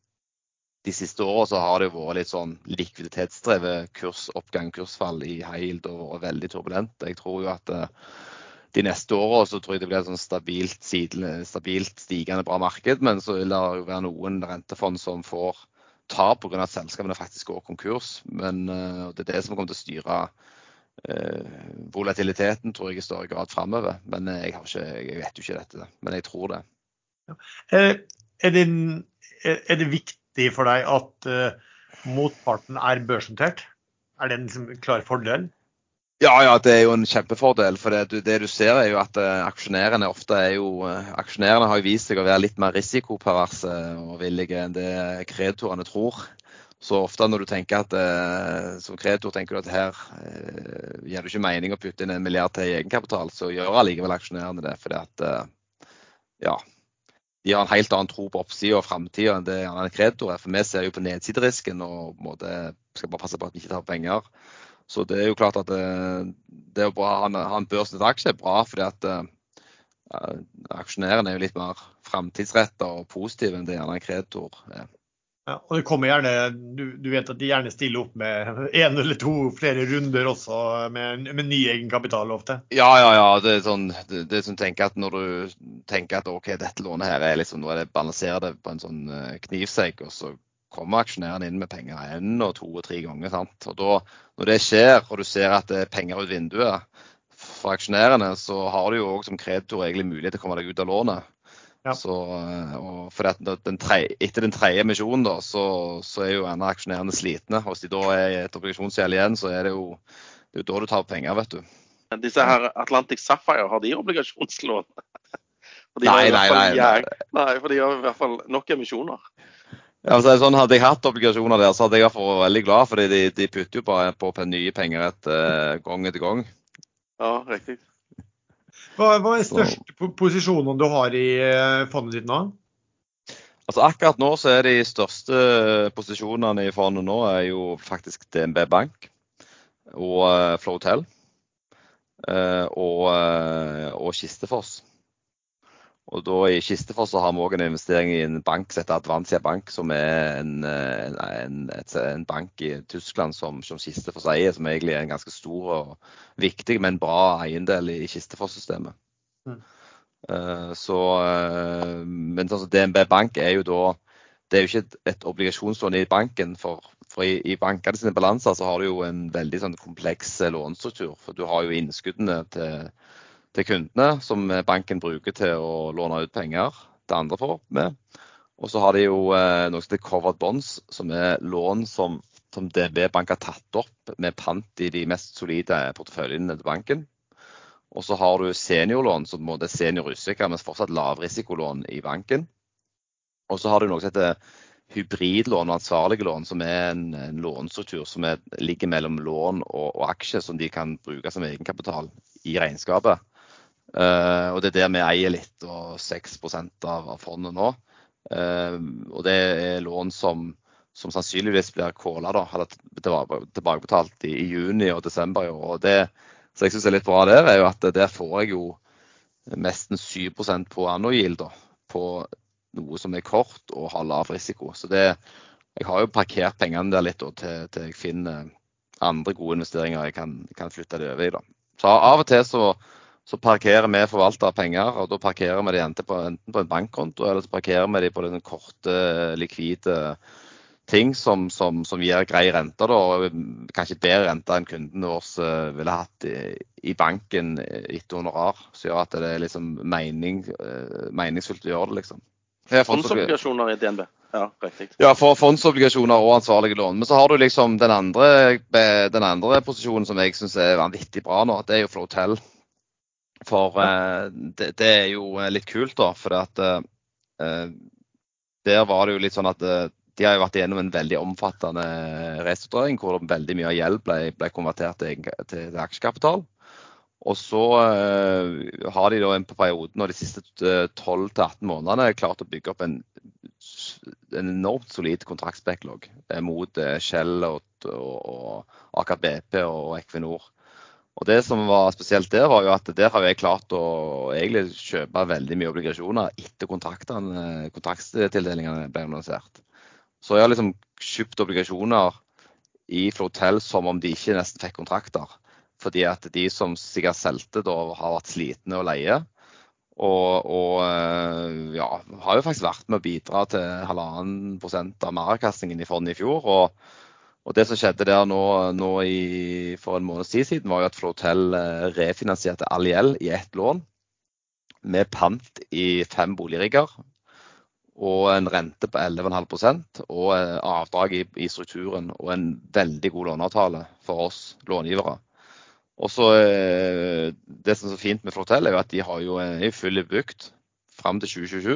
de siste årene så har det jo vært litt sånn likviditetsdrevet kursoppgang, kursfall i high yield, og, og veldig turbulent. Jeg tror jo at de neste årene så tror jeg det blir et sånn stabilt, stabilt stigende bra marked, men så vil det jo være noen rentefond som får ta på grunn av at selskapene faktisk går konkurs. Men uh, det er det som kommer til å styre uh, volatiliteten, tror jeg, i større grad fremover. Men uh, jeg, har ikke, jeg vet jo ikke dette, men jeg tror det. Ja. Er, er, det er det viktig for deg at uh, motparten er børsnotert? Er det en liksom, klar fordel? Ja, ja, det er jo en kjempefordel, for det du, det du ser er jo at uh, aksjonærene ofte er jo, uh, aksjonærene har jo vist seg å være litt mer risikoperverse og villige enn det kreditorene tror. Så ofte når du tenker at, uh, som kreditor tenker du at her uh, gir det ikke mening å putte inn en milliard til i egenkapital, så gjør allikevel aksjonærene det, fordi at, uh, ja, de har en helt annen tro på oppsiden og fremtiden enn det en kreditor er, for vi ser jo på nedsiderisken og på en måte, skal bare passe på at vi ikke tar penger. Så det er jo klart at det, det er bra, han, han børsnet aksje er bra, fordi at uh, aksjonærene er jo litt mer fremtidsrettet og positive enn det gjerne en kreditor er. Ja, og det kommer gjerne, du, du vet at de gjerne stiller opp med en eller to flere runder også med, med ny egenkapital ofte. Ja, ja, ja, det er sånn, det, det som tenker at når du tenker at ok, dette lånet her er liksom, nå er det balanserer det på en sånn knivsegg, og så kommer aksjonærene inn med penger en og to og tre ganger, sant? Og da, når det skjer, og du ser at det er penger ut vinduet for aksjonærene, så har du jo også som kreditor egentlig mulighet til å komme deg ut av lånet. Ja. Så, og for at den tre, etter den tredje emisjonen da, så, så er jo en av aksjonærene slitne. Og hvis de da er i et obligasjonsgjeld igjen, så er det jo, det er jo da du tar penger, vet du. Disse her Atlantic Sapphire, har de obligasjonslån? De nei, nei, nei, nei. Nei, for de har i hvert fall nok emisjoner. Ja, altså, sånn, hadde jeg hatt obligasjoner der, så hadde jeg vært veldig glad, fordi de, de putter jo bare på, på nye penger et uh, gang etter gang. Ja, riktig. Hva, hva er største så, posisjonen du har i uh, fondet ditt nå? Altså akkurat nå så er de største posisjonene i fondet nå er jo faktisk D N B Bank og uh, Floatel uh, og, uh, og Kistefoss. Og da i Kistefoss så har vi også en investering i en bank som heter Advansia Bank, som er en, en, en, en bank i Tyskland som, som Kistefoss eier, som egentlig er en ganske stor og viktig, men bra eiendel i Kistefoss-systemet. Mm. Uh, så, uh, men sånn som D N B Bank er jo da, det er jo ikke et, et obligasjonslån i banken, for, for i, i bankene sine balanser så har du jo en veldig sånn kompleks lånestruktur, for du har jo innskuddene til til kundene, som banken bruker til å låne ut penger til andre for med. Og så har de jo eh, noe som heter covered bonds, som er lån som, som D B Bank har tatt opp med pant i de mest solide porteføljene til banken. Og så har du seniorlån, som er senior-usikker, men fortsatt lavrisikolån i banken. Og så har du noe som heter hybridlån og ansvarlige lån, som er en, en lånstruktur som er, ligger mellom lån og, og aksjer, som de kan bruke som egenkapital i regnskapet. Uh, og det er der vi eier litt, og seks prosent av, av fondet nå. Uh, og det er lån som, som sannsynligvis blir kålet, da, eller tilbakebetalt i, i juni og desember i år. Og det, så jeg synes det er litt bra der, er jo at der får jeg jo nesten syv prosent på anno-yield da, på noe som er kort og har lav risiko. Så det, jeg har jo parkert pengene der litt da, til, til jeg finner andre gode investeringer jeg kan, kan flytte det over i. Da. Så av og til så, så parkerer vi forvalter penger, og da parkerer vi de enten på, enten på en bankkonto, eller så parkerer vi de på den korte, likvide ting som, som, som gir grei renter, da, og kanskje bedre renter enn kunden vår uh, ville hatt i, i banken etter honorar, så gjør at det er liksom mening, uh, meningsfullt å gjøre det, liksom. Fondsobligasjoner i D N B. Ja, riktig. Ja, for fondsobligasjoner og ansvarlige lån. Men så har du liksom den andre, den andre posisjonen som jeg synes er vanvittig bra nå, det er jo Flotel. For uh, det, det er jo litt kult da, for at uh, der var det jo litt sånn at uh, de har jo vært igjennom en veldig omfattende restrukturering, hvor veldig mye av gjeld ble, ble konvertert til, til, til aksjekapital. Og så uh, har de da en periode nå de siste tolv til atten månedene klart å bygge opp en, en enormt solid kontraktsbacklog mot uh, Shell og, og, og Aker B P og Equinor. Og det som var spesielt der var jo at der har jeg klart å egentlig kjøpe veldig mye obligasjoner etter kontraktene, kontraktstildelingene ble annonsert. Så jeg har liksom kjøpt obligasjoner i Flotel som om de ikke nesten fikk kontrakter. Fordi at de som sikkert selte da har vært slitne og leie. Og, og ja, har jo faktisk vært med å bidra til halvannen prosent av meravkastningen i fondet i fjor. Og, og det som skjedde der nå, nå i, for en måneds tid siden var jo at Flotel refinansierte all gjeld i ett lån med pant i fem boligrigger. Og en rente på elleve komma fem prosent, og avdrag i, i strukturen, og en veldig god låneavtale for oss långivere. Og så, det som er så fint med Flotel er jo at de har jo en full bukt frem til tjue tjuesju.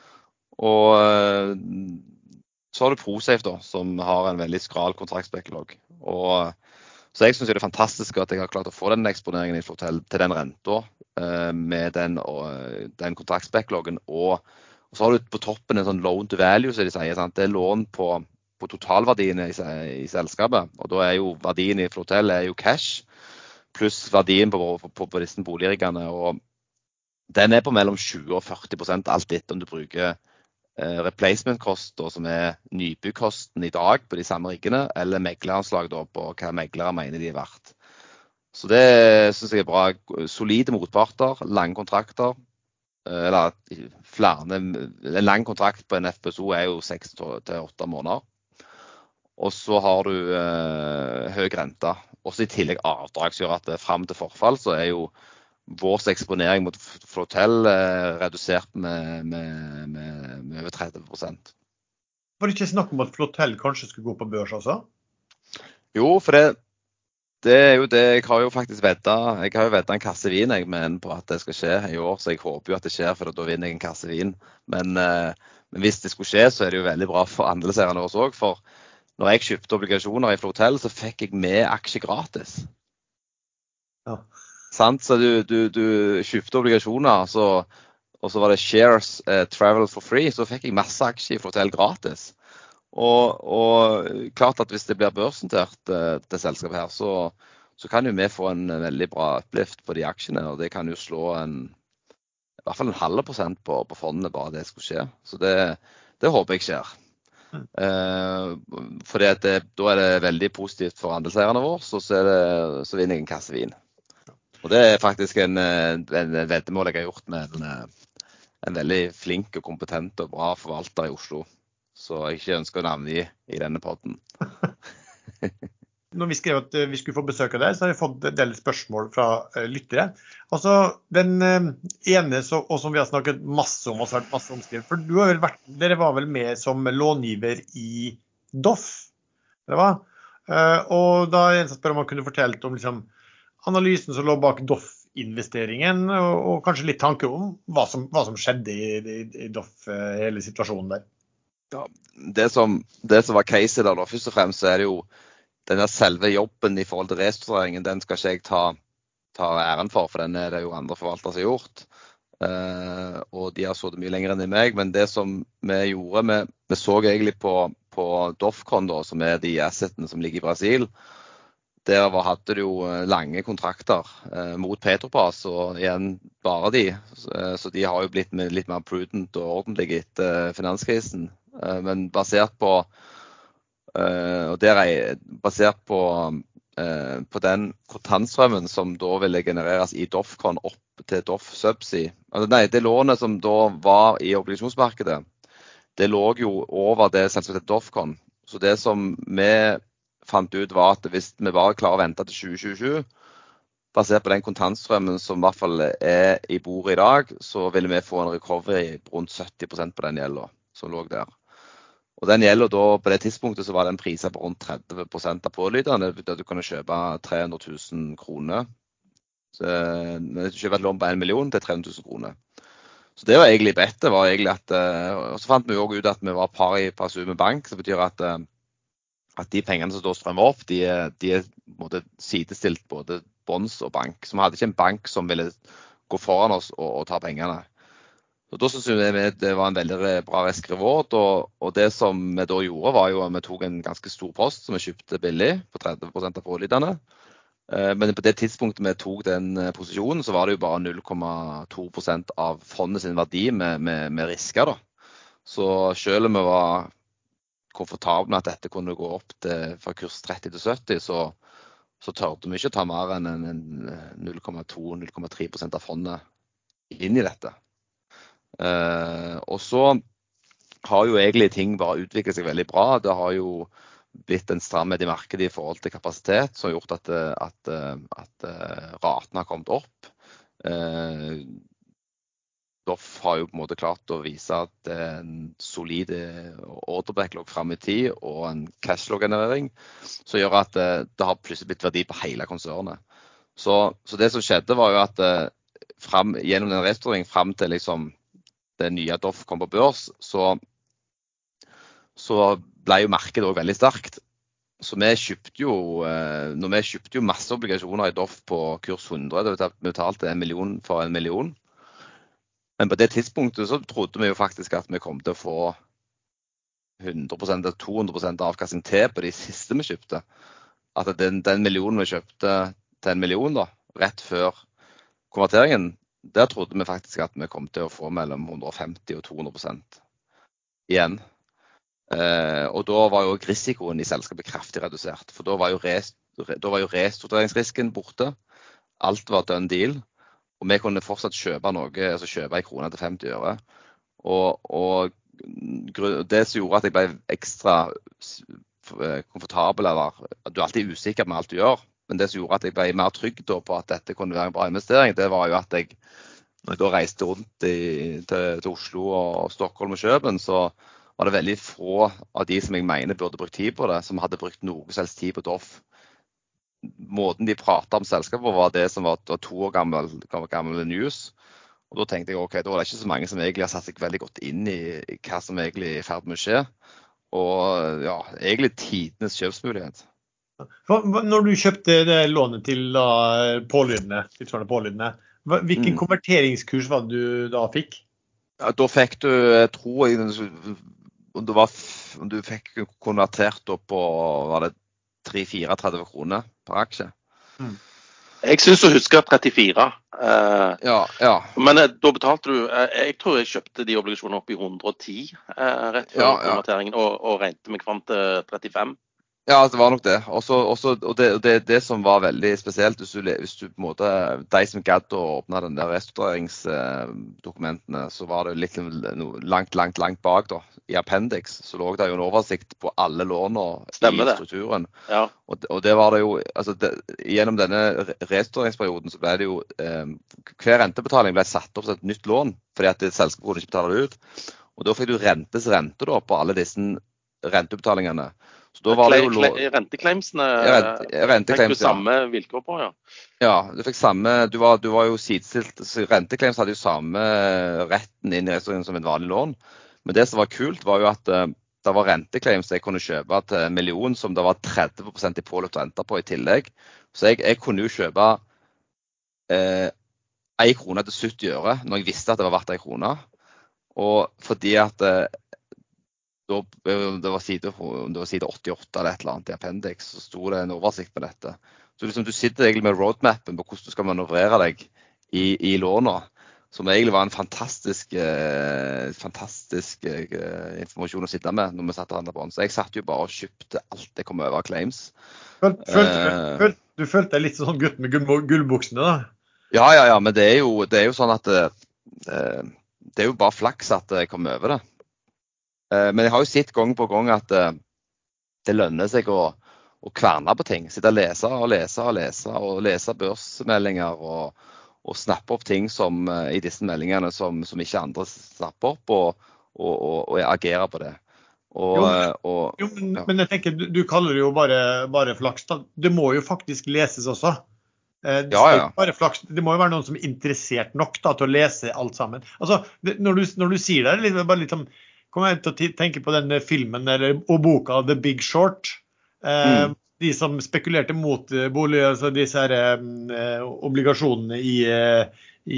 Og så har du ProSafe da, som har en veldig skral kontraktsbacklog. Og så jeg synes det er fantastisk at jeg har klart å få den eksponeringen i Flotel til den renta, med den, den kontraktsbackloggen, og Og så har du på toppen en sånn loan to value, som de sier, sant? Det er lån på, på totalverdiene i, i selskapet. Og da er jo verdien i Flotel er jo cash, pluss verdien på, på, på, på disse boligriggene. Og den er på mellom tjue og førti prosent alt etter om du bruker eh, replacement-kost, som er nybyggkosten i dag på de samme riggene, eller megleranslag da, på hva meglere mener de er verdt. Så det synes jeg er bra. Solide motparter, lange kontrakter. Eller flere, en lang kontrakt på en F P S O er jo seks til åtte måneder. Og så har du eh, høy rente. Også i tillegg avdrag, som gjør at frem til forfall så er jo vår eksponering mot Flotel eh, redusert med, med, med, med over tretti prosent. Var det ikke snakk om at Flotel kanskje skulle gå på børs også? Jo, for det Det er jo det, jeg har jo faktisk veddet, jeg har jo veddet en kasse vin jeg mener på at det skal skje i år, så jeg håper jo at det skjer, for da vinner jeg en kasse vin. Men, eh, men hvis det skulle skje, så er det jo veldig bra for andelseirene også, for når jeg kjøpte obligasjoner i Flotel, så fikk jeg med aksje gratis. Ja. Sant? Så du, du, du kjøpte obligasjoner, så, og så var det shares eh, travel for free, så fikk jeg masse aksjer i Flotel gratis. Og, og klart at hvis det blir børsnotert uh, til selskapet her, så, så kan jo vi få en veldig bra uplift på de aksjene, og det kan jo slå en, i hvert fall en halv prosent på, på fondene bare det skulle skje. Så det, det håper jeg skjer. Uh, for det, da er det veldig positivt for andelseierne våre, så, så, er det, så vinner jeg en kasse vin. Og det er faktisk en, en, en veddemål jeg har gjort med en, en veldig flink og kompetent og bra forvalter i Oslo. Så jeg ikke ønsker å navne i, i denne podden. når vi skrev at vi skulle få besøk av deg, så har vi fått en del spørsmål fra uh, lyttere. Altså, den uh, ene, så, og som vi har snakket masse om, og så har vært masse omskrevet, for du har vel vært, dere var vel med som långiver i Doff, det var? Uh, og da er en som spør om man kunne fortelle om liksom, analysen som lå bak Doff-investeringen, og, og kanskje litt tanke om hva som, hva som skjedde i, i, i Doff, uh, hele situasjonen der. Ja, det som, det som var case der da, først og fremst så er det jo denne selve jobben i forhold til restruktureringen, den skal ikke jeg ta, ta æren for, for den er det jo andre forvaltere som har gjort. Uh, og de har så det mye lenger enn i meg, men det som vi gjorde, vi, vi så egentlig på, på Doffcon da, som er de assetene som ligger i Brasil. Der var, hadde det jo lange kontrakter uh, mot Petrobras, og igjen bare de, uh, så de har jo blitt med, litt mer prudent og ordentlig etter uh, finanskrisen. Men basert på, og der er basert på, på den kontantstrømmen som da ville genereres i Doffcon opp til Doff Subsea. Altså, nei, det lånet som da var i obligasjonsmarkedet, det lå jo over det selskapet Doffcon. Så det som vi fant ut var at hvis vi bare klarer å vente til tjue tjuesju, basert på den kontantstrømmen som i hvert fall er i bordet i dag, så ville vi få en recovery rundt sytti prosent på den gjelden som lå der. Og den gjelder da, på det tidspunktet så var den priset på rundt tretti prosent av pålyderne, der du kunne kjøpe tre hundre tusen kroner. Så du kjøper et lån på en million til tre hundre tusen kroner. Så det var egentlig bettet, var egentlig at, og så fant vi jo ut at vi var par i passu med bank, så betyr at, at de pengene som da strømmer opp, de, de er måte, sidestilt både bonds og bank. Så vi hadde ikke en bank som ville gå foran oss og, og ta pengene. Så da synes jeg det var en veldig bra reskrivåt, og, og det som vi da gjorde var jo at vi tok en ganske stor post som vi kjøpte billig på tretti prosent av pålyderne. Men på det tidspunktet vi tok den posisjonen, så var det jo bare null komma to prosent av fondet sin verdi med, med, med risker da. Så selv om vi var komfortable med at dette kunne gå opp til, fra kurs tretti til sytti, så, så tørte vi ikke ta mer enn en, en null komma to til null komma tre prosent av fondet inn i dette. Uh, og så har jo egentlig ting bare utviklet seg veldig bra. Det har jo blitt en stramhet i markedet i forhold til kapasitet, som har gjort at, at, at raten har kommet opp. Uh, Doff har jo på en måte klart å vise at det er en solid order backlog frem i tid og en cashflow-generering, som gjør at det, det har plutselig blitt verdi på hele konsernet. Så, så det som skjedde var jo at frem, gjennom den restruktureringen frem til liksom det nye Doff kom på børs, så, så ble jo markedet også veldig sterkt. Så vi kjøpte jo, når vi kjøpte jo masse obligasjoner i Doff på kurs hundre, det betalte en million for en million. Men på det tidspunktet så trodde vi jo faktisk at vi kom til å få hundre prosent eller to hundre prosent avkastning til på de siste vi kjøpte. At den, den millionen vi kjøpte til en million da, rett før konverteringen, der trodde vi faktisk at vi kom til å få mellom hundre og femti og to hundre prosent igjen. Eh, og da var jo risikoen i selskapet kraftig redusert, for da var jo, rest, da var jo restruktureringsrisken borte. Alt var done deal, og vi kunne fortsatt kjøpe noe, altså kjøpe i kroner til femti øre. Og, og det som gjorde at jeg ble ekstra komfortabel, eller du er alltid usikker med alt du gjør, men det som gjorde at jeg ble mer trygg da på at dette kunne være en bra investering, det var jo at jeg, når jeg da reiste rundt i, til, til Oslo og Stockholm og Køben, så var det veldig få av de som jeg mener burde brukt tid på det, som hadde brukt noe selvs tid på Doff. Måten de pratet om selskapet var det som var, var to år gammel, gammel news. Og da tenkte jeg, ok, da var det ikke så mange som egentlig har satt seg veldig godt inn i, i hva som egentlig er i ferd med å skje. Og ja, egentlig tidenes kjøpsmulighet. Når du kjøpte det lånet til da, pålydene, tilsvarende pålydene, hvilken mm. konverteringskurs var det du da fikk? Ja, da fikk du, jeg tror jeg, om du, var, om du fikk konvertert opp på, var det tre til tretti kroner per aksje? Mm. Jeg synes du husker trettifire. Eh, ja, ja. Men eh, da betalte du, eh, jeg tror jeg kjøpte de obligasjonene opp i hundre og ti eh, rett før ja, ja. konverteringen, og, og regnet meg frem til trettifem. Ja, det var nok det. Også, også, og det, det, det som var veldig spesielt, hvis du, le- hvis du på en måte, de som gadd å åpne den der restaureringsdokumentene, så var det litt no- langt, langt, langt bak da. I appendix så lå det jo en oversikt på alle lånene Stemmer i det. strukturen. Ja. Og, det- og det var det jo, altså det, gjennom denne re- restaureringsperioden så ble det jo, eh, hver rentebetaling ble satt opp som et nytt lån, fordi at det selskapet kunne ikke betale det ut. Og da fikk du rentes rente da på alle disse rentebetalingene. Så da var det jo lå- Renteclaimsene Rent- fikk du renteclaims, ja. samme vilkår på, ja. Ja, du fikk samme, du var, du var jo sidestilt, så renteclaims hadde jo samme retten inn i restaureringen som et vanlig lån. Men det som var kult var jo at eh, det var renteclaims jeg kunne kjøpe til en million som det var tretti prosent i påløpt rente på i tillegg. Så jeg, jeg kunne jo kjøpe eh, en krone til sytti øre når jeg visste at det var verdt en krone. Og fordi at eh, da, det var side, det var side åttiåtte eller et eller annet i appendix, så sto det en oversikt på dette. Så liksom, du sitter egentlig med roadmappen på hvordan du skal manøvrere deg i, i låna, som egentlig var en fantastisk, eh, fantastisk eh, informasjon å sitte med når vi satt og handlet på den. Så jeg satt jo bare og kjøpte alt det kom over claims. Følte, følte, du- Eh, følte, du følte deg litt sånn gutt med gull, gullbuksene da? Ja, ja, ja, men det er jo, det er jo sånn at eh, det er jo bare flaks at jeg kom over det. Eh, men jeg har jo sett gang på gang at eh, det lønner seg å, å kverne på ting. Sitte og lese og lese og lese og lese børsmeldinger og, og snappe opp ting som, eh, i disse meldingene som, som ikke andre snapper opp, og, og, og, og agere på det. Og, Jo, eh, og, Jo, men, ja. men jeg tenker, du, du kaller det jo bare, bare flaks da. Det må jo faktisk leses også. Eh, Det Ja, skal ja. ikke bare flaks. Det må jo være noen som er interessert nok da, til å lese alt sammen. Altså, det, når, du, når du sier det, det er bare litt sånn, kommer jeg til å ti- tenke på den filmen eller, og boka The Big Short. Eh, Mm. De som spekulerte mot eh, bolig, altså disse her, eh, obligasjonene i, eh, i,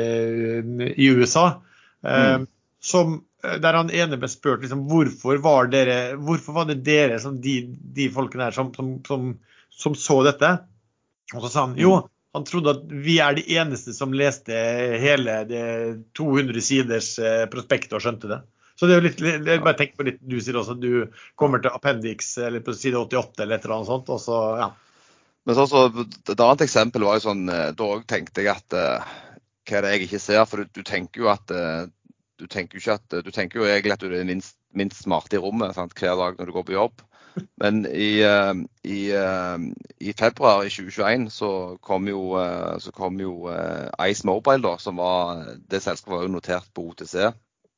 eh, i U S A. Eh, Mm. som, eh, der han ene ble spurt liksom, hvorfor var dere, hvorfor var det dere som de, de folkene her som, som, som, som så dette? Og så sa han jo, Mm. han trodde at vi er de eneste som leste hele det to hundre siders eh, prospektet og skjønte det. Så det er jo litt, jeg bare tenker på litt, du sier også, du kommer til appendix eller på side åttiåtte eller et eller annet sånt, og så, ja. Men så, så, et annet eksempel var jo sånn, eh, da tenkte jeg at eh, hva er det jeg ikke ser, for du, du tenker jo at eh, du tenker jo ikke at, du tenker jo egentlig at du er minst, minst smarte i rommet, sant, hver dag når du går på jobb. Men i, eh, i, eh, i februar i tjue tjueen så kom jo, eh, så kom jo eh, Ice Mobile da, som var, det selskapet var jo notert på O T C,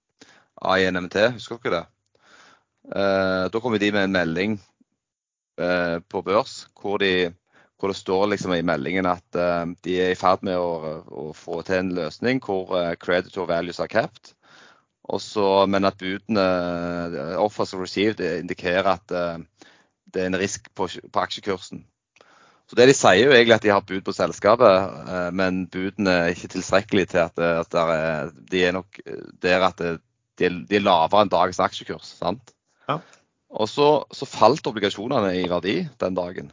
I N M T, husker dere det? Eh, da kom de med en melding eh, på børs, hvor de hvor det står liksom i meldingen at eh, de er i ferd med å, å få til en løsning hvor eh, creditor values er capped. Og så, men at budene, eh, offers received, det indikerer at eh, det er en risk på, på aksjekursen. Så det de sier jo egentlig at de har bud på selskapet, eh, men budene er ikke tilstrekkelig til at, eh, at der er, de er nok der at det, de, er, de er lavere enn dagens aksjekurs, sant? Ja. Og så, så falt obligasjonene i verdi den dagen.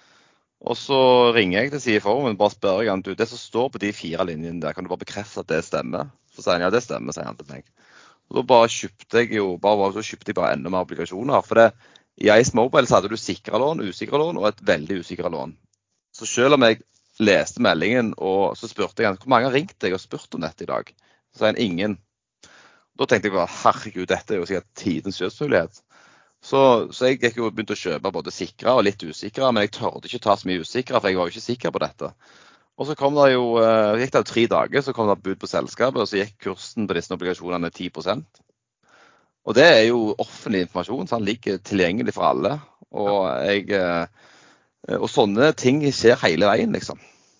Og så ringer jeg til C F O og bare spør jeg han, du, det som står på de fire linjene der, kan du bare bekrefte at det stemmer? Så sier han ja, det stemmer, sier han til meg. Og da bare kjøpte jeg jo bare, så kjøpte jeg bare enda mer obligasjoner. For det, i Ice Mobile så hadde du sikre lån, usikre lån og et veldig usikre lån. Så selv om jeg leste meldingen og så spurte jeg han, hvor mange har ringt deg og spurt om dette i dag? Så sier han ingen. Da tenkte jeg bare, herregud, dette er jo sikkert tidens kjøpsmulighet. Så, så jeg gikk jo og begynte å kjøpe både sikre og litt usikre, men jeg tørde ikke ta så mye usikre, for jeg var jo ikke sikker på dette. Og så kom det jo, eh, gikk det jo tre dager, så kom det bud på selskapet, og så gikk kursen på disse obligasjonene ti prosent. Og det er jo offentlig informasjon, så den ligger tilgjengelig for alle. Og, jeg, eh, og sånne ting skjer hele veien, liksom.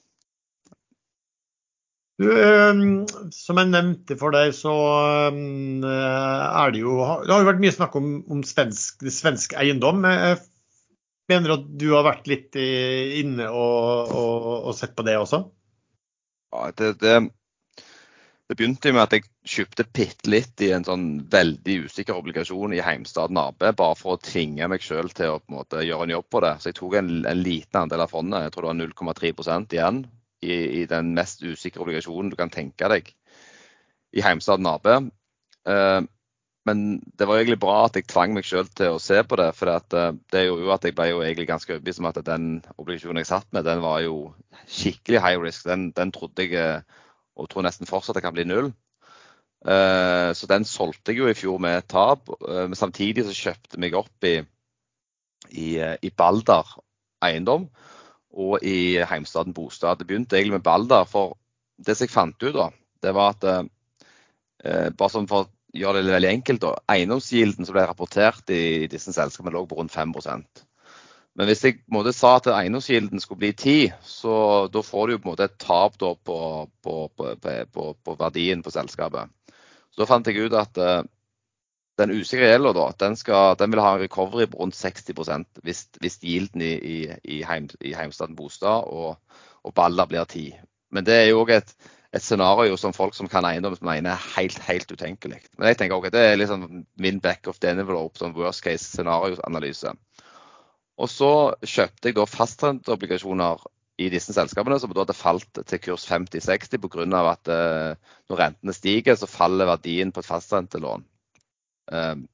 Du, eh, som jeg nevnte for deg, så eh, er det jo, det har jo vært mye snakk om, om svensk, svensk eiendom. Jeg mener at du har vært litt i- inne og, og, og sett på det også? Ja, det, det, det begynte jo med at jeg kjøpte bitte litt i en sånn veldig usikker obligasjon i Heimstaden A B, bare for å tvinge meg selv til å på en måte gjøre en jobb på det. Så jeg tok en, en liten andel av fondet, jeg tror det var null komma tre prosent igjen, i, i den mest usikre obligasjonen du kan tenke deg i Heimstaden A B. Eh, men det var egentlig bra at jeg tvang meg selv til å se på det, for at, uh, det gjorde jo at jeg ble jo egentlig ganske overbevist om at den obligasjonen jeg satt med, den var jo skikkelig high risk. Den, den trodde jeg, og tror nesten fortsatt det kan bli null. Uh, så den solgte jeg jo i fjor med et tap, uh, men samtidig så kjøpte jeg meg opp i, i, uh, i Balder eiendom, og i Heimstaden Bostad. Det begynte egentlig med Balder, for det som jeg fant ut da, det var at, uh, bare sånn for å gjøre det veldig enkelt da, eiendomsgilden som ble rapportert i disse selskapene lå på rundt fem prosent. Men hvis jeg på en måte sa at eiendomsgilden skulle bli ti, så da får du jo på en måte et tap da på, på, på, på, på verdien på selskapet. Så da fant jeg ut at uh, den usikre gjelden da, den, skal, den vil ha en recovery på rundt seksti prosent hvis, hvis gilden i, i, i, heim, i Heimstaden Bostad og, og Balder blir ti. Men det er jo også et, et scenario som folk som kan eiendom som mener er helt, helt utenkelig. Men jeg tenker også at det er liksom min back of the envelope som worst case scenarioanalyse. Og så kjøpte jeg da fastrenteobligasjoner i disse selskapene som da hadde falt til kurs femti seksti på grunn av at uh, når rentene stiger så faller verdien på et fastrentelån. Um,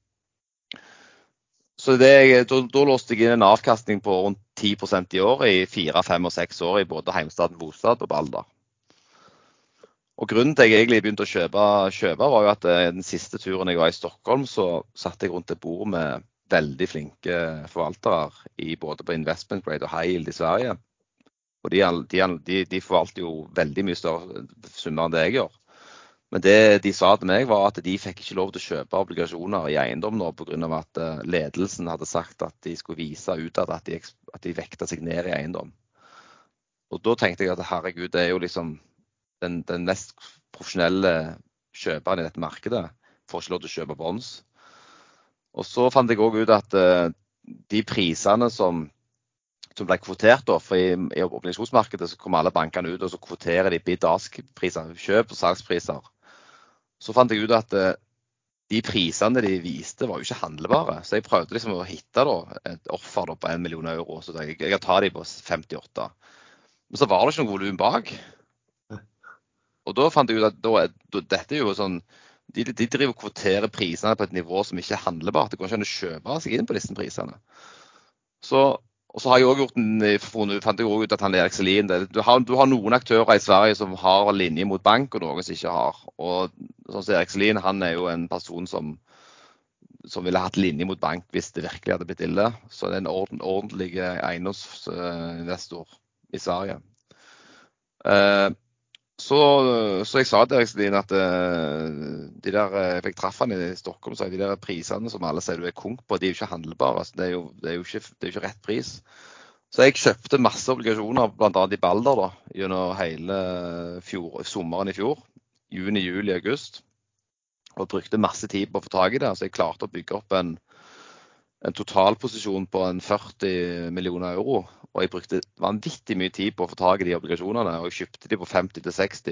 så det, da, da låste jeg inn en avkastning på rundt ti prosent i år i fire, fem og seks år i både Heimstaden Bostad og Balder. Og grunnen til at jeg egentlig begynte å kjøpe, kjøpe var jo at uh, den siste turen jeg var i Stockholm så satt jeg rundt et bord med veldig flinke forvaltere i både på investment grade og high yield i Sverige. Og de, de, de forvalter jo veldig mye større summer enn det jeg gjør. Men det de sa til meg var at de fikk ikke lov til å kjøpe obligasjoner i eiendom nå på grunn av at ledelsen hadde sagt at de skulle vise ut at de, at de vekta seg ned i eiendom. Og da tenkte jeg at herregud, det er jo liksom den, den mest profesjonelle kjøperen i dette markedet. Får ikke lov til å kjøpe bonds. Og så fant jeg også ut at de prisene som som ble kvotert da, for i, i obligasjonsmarkedet så kommer alle bankene ut og så kvoterer de bid-ask-priser, kjøp- og salgspriser. Så fant jeg ut at uh, de prisene de viste var jo ikke handlebare, så jeg prøvde liksom å hitte da, et offer da, på en million euro, så jeg, jeg tar de på femtiåtte. Men så var det ikke noe volum bak. Og da fant jeg ut at da, da, dette er jo sånn, de, de driver og kvoterer prisene på et nivå som ikke er handlebart. Det går ikke an å kjøpe seg inn på disse prisene. Så Og så har jeg også gjort en, funnet, fant jeg også ut at han Erik Selin, det, du, har, du har noen aktører i Sverige som har linje mot bank, og noen som ikke har. Og sånn som Erik Selin, han er jo en person som, som ville hatt linje mot bank hvis det virkelig hadde blitt ille. Så det er en orden, ordentlig eiendomsinvestor i Sverige. Uh, så, så jeg sa til Erik Selin at uh, de der, jeg fikk traff han i Stockholm, så er de der prisene som alle sier du er konk på, de er jo ikke handlebare, altså det, er jo, det, er jo ikke, det er jo ikke rett pris. Så jeg kjøpte masse obligasjoner, blant annet i Balder da, gjennom hele fjor, sommeren i fjor, juni, juli, august, og brukte masse tid på å få tag i det, så jeg klarte å bygge opp en, en totalposisjon på en førti millioner euro, og jeg brukte vanvittig mye tid på å få tag i de obligasjonene, og jeg kjøpte de på femti til seksti.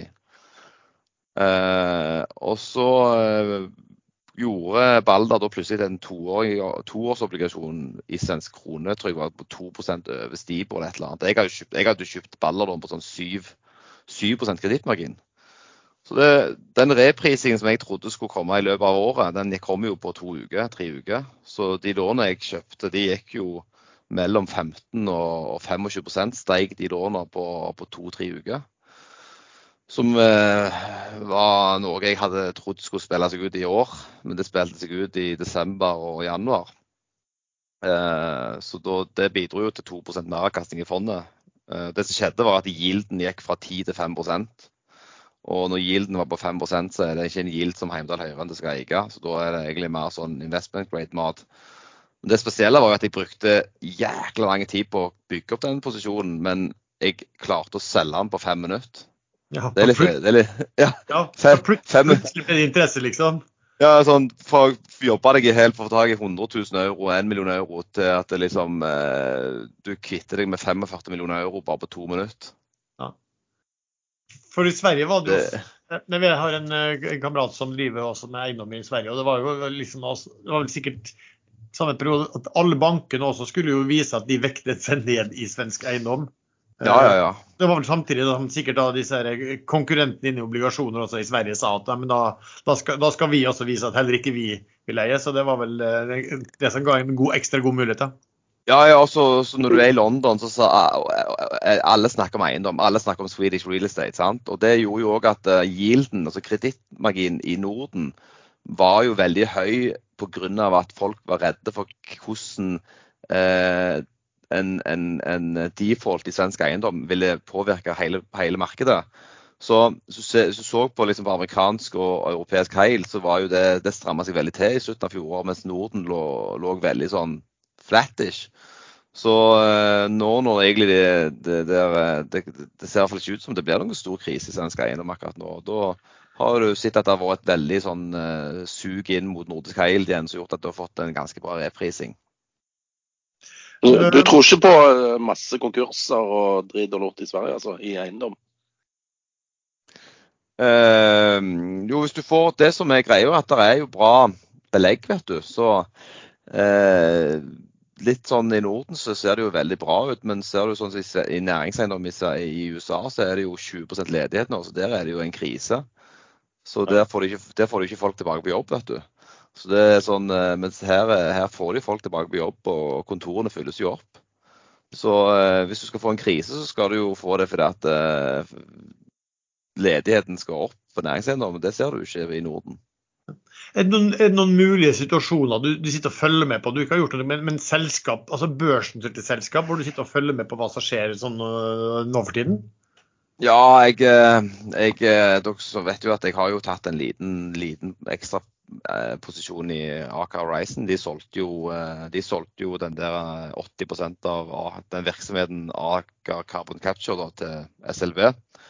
Uh, og så uh, gjorde Balder da plutselig en toårig, toårsobligasjon i svensk krone, tror jeg var på to prosent over Stibor eller et eller annet. Jeg hadde kjøpt, jeg hadde kjøpt Balder da på sånn syv prosent kredittmargin. Så det, den reprisingen som jeg trodde skulle komme i løpet av året, den kom jo på to uker, tre uker. Så de lånene jeg kjøpte, de gikk jo mellom femten og tjuefem prosent steig de lånene på, på to-tre uker. Som eh, var noe jeg hadde trodd skulle spille seg ut i år, men det spilte seg ut i desember og januar. Eh, så da, det bidro jo til to prosent mer avkastning i fondet. Eh, det som skjedde var at yielden gikk fra ti til fem prosent. Og når yielden var på fem prosent, så er det ikke en yield som Heimdal Høyre skal eie, så da er det egentlig mer sånn investment grade mat. Men det spesielle var jo at jeg brukte jækla lang tid på å bygge opp den posisjonen, men jeg klarte å selge den på fem minutter. Ja, det er litt, det er litt, ja, ja fem, fem, plutselig ble det interesse liksom. Ja, sånn, for å jobbe deg helt for å få tag i hundre tusen euro, en million euro, til at det liksom, eh, du kvitter deg med førtifem millioner euro bare på to minutter. Ja. For i Sverige var det jo, det, vi har en, en kamerat som driver også med eiendom i Sverige, og det var jo liksom, det var vel sikkert samme periode at alle bankene også skulle jo vise at de vektet seg ned i svensk eiendom. Ja, ja, ja. Det var vel samtidig da, sikkert da disse konkurrentene inne i obligasjoner også i Sverige sa at ja, men da, da, skal, da skal vi også vise at heller ikke vi vil eie, så det var vel eh, det som ga en god, ekstra god mulighet. Da. Ja, ja, også, så når du er i London, så sa alle snakker om eiendom, alle snakker om Swedish real estate, sant? Og det gjorde jo også at uh, yielden, altså kredittmargin i Norden, var jo veldig høy på grunn av at folk var redde for hvordan uh, en, en, en default i svensk eiendom ville påvirke hele, hele markedet. Så så så på liksom på amerikansk og europeisk heil, så var jo det, det strammet seg veldig til i slutten av fjoråret, mens Norden lå, lå veldig sånn flattish. Så uh, nå når egentlig det, det, det, det ser i hvert fall ikke ut som det blir noen stor krise i svensk eiendom akkurat nå. Da har du sett at det har vært et veldig sånn uh, sug inn mot nordisk heil igjen, som har gjort at du har fått en ganske bra reprising. Du, du tror ikke på masse konkurser og drit og lort i Sverige, altså, i eiendom? Uh, jo, hvis du får det som er greia, at det er jo bra belegg, vet du, så uh, litt sånn i Norden så ser det jo veldig bra ut, men ser du sånn i næringseiendom i U S A så er det jo tjue prosent ledighet nå, så der er det jo en krise. Så der får, de ikke, der får de ikke folk tilbake på jobb, vet du. Så det er sånn, mens her, her får de folk tilbake på jobb, og kontorene fylles jo opp. Så eh, hvis du skal få en krise, så skal du jo få det fordi at eh, ledigheten skal opp på næringseiendom, men det ser du ikke i Norden. Er det, noen, er det noen mulige situasjoner du, du sitter og følger med på? Du ikke har gjort det, men, men selskap, altså børsen til et selskap, hvor du sitter og følger med på hva som skjer sånn uh, nå for tiden? Ja, jeg, jeg, dere vet jo at jeg har jo tatt en liten, liten ekstra eh, posisjon i Aker Horizon. De solgte jo, de solgte jo den der åtti prosent av den virksomheten Aker Carbon Capture da, til S L V.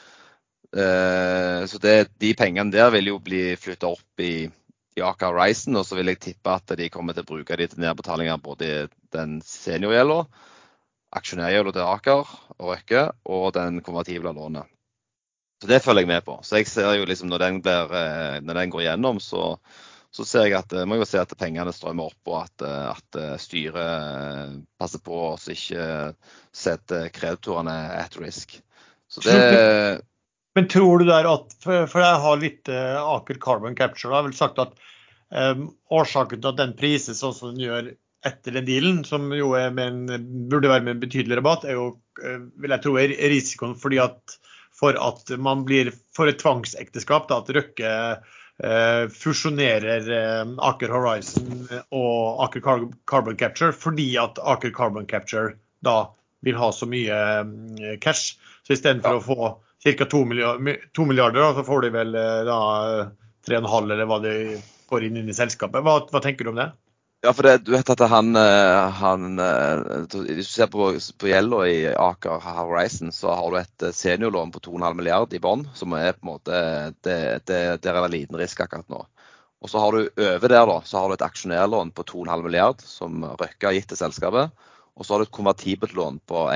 Eh, så det, de pengene der vil jo bli flyttet opp i i Aker Horizon, og så vil jeg tippe at de kommer til å bruke de til nedbetalinger både den seniorgjelda, aksjonærgjelda til Aker og Røkke, og den konvertible lånet. Så det følger jeg med på. Så jeg ser jo liksom når den, blir, når den går gjennom, så, så ser jeg at, må jeg jo se at pengene strømmer opp, og at, at styret passer på å ikke sette kreditorene at risk. Så det... Men tror du der at, for jeg har litt uh, Aker Carbon Capture, jeg har vel sagt at um, årsaken til at den prises sånn som den gjør etter den dealen, som jo er med en, burde være med en betydelig rabatt, er jo, uh, vil jeg tro, er risikoen fordi at, for at man blir for et tvangsekteskap, da, at Røkke uh, fusjonerer uh, Aker Horizon og Aker Car- Carbon Capture, fordi at Aker Carbon Capture da vil ha så mye um, cash, så i stedet for ja. å få cirka to milliarder, to milliarder da, så får de vel da tre og en halv eller hva de får inn, inn i selskapet. Hva, hva tenker du om det? Ja, for det, du vet at han, han hvis du ser på, på gjelda i Aker Horizon, så har du et seniorlån på to og en halv milliard i bånd, som er på en måte, det, det, det er en liten risk akkurat nå. Og så har du over der da, så har du et aksjonærlån på to og en halv milliard, som Røkke har gitt til selskapet, og så har du et konvertibelt lån på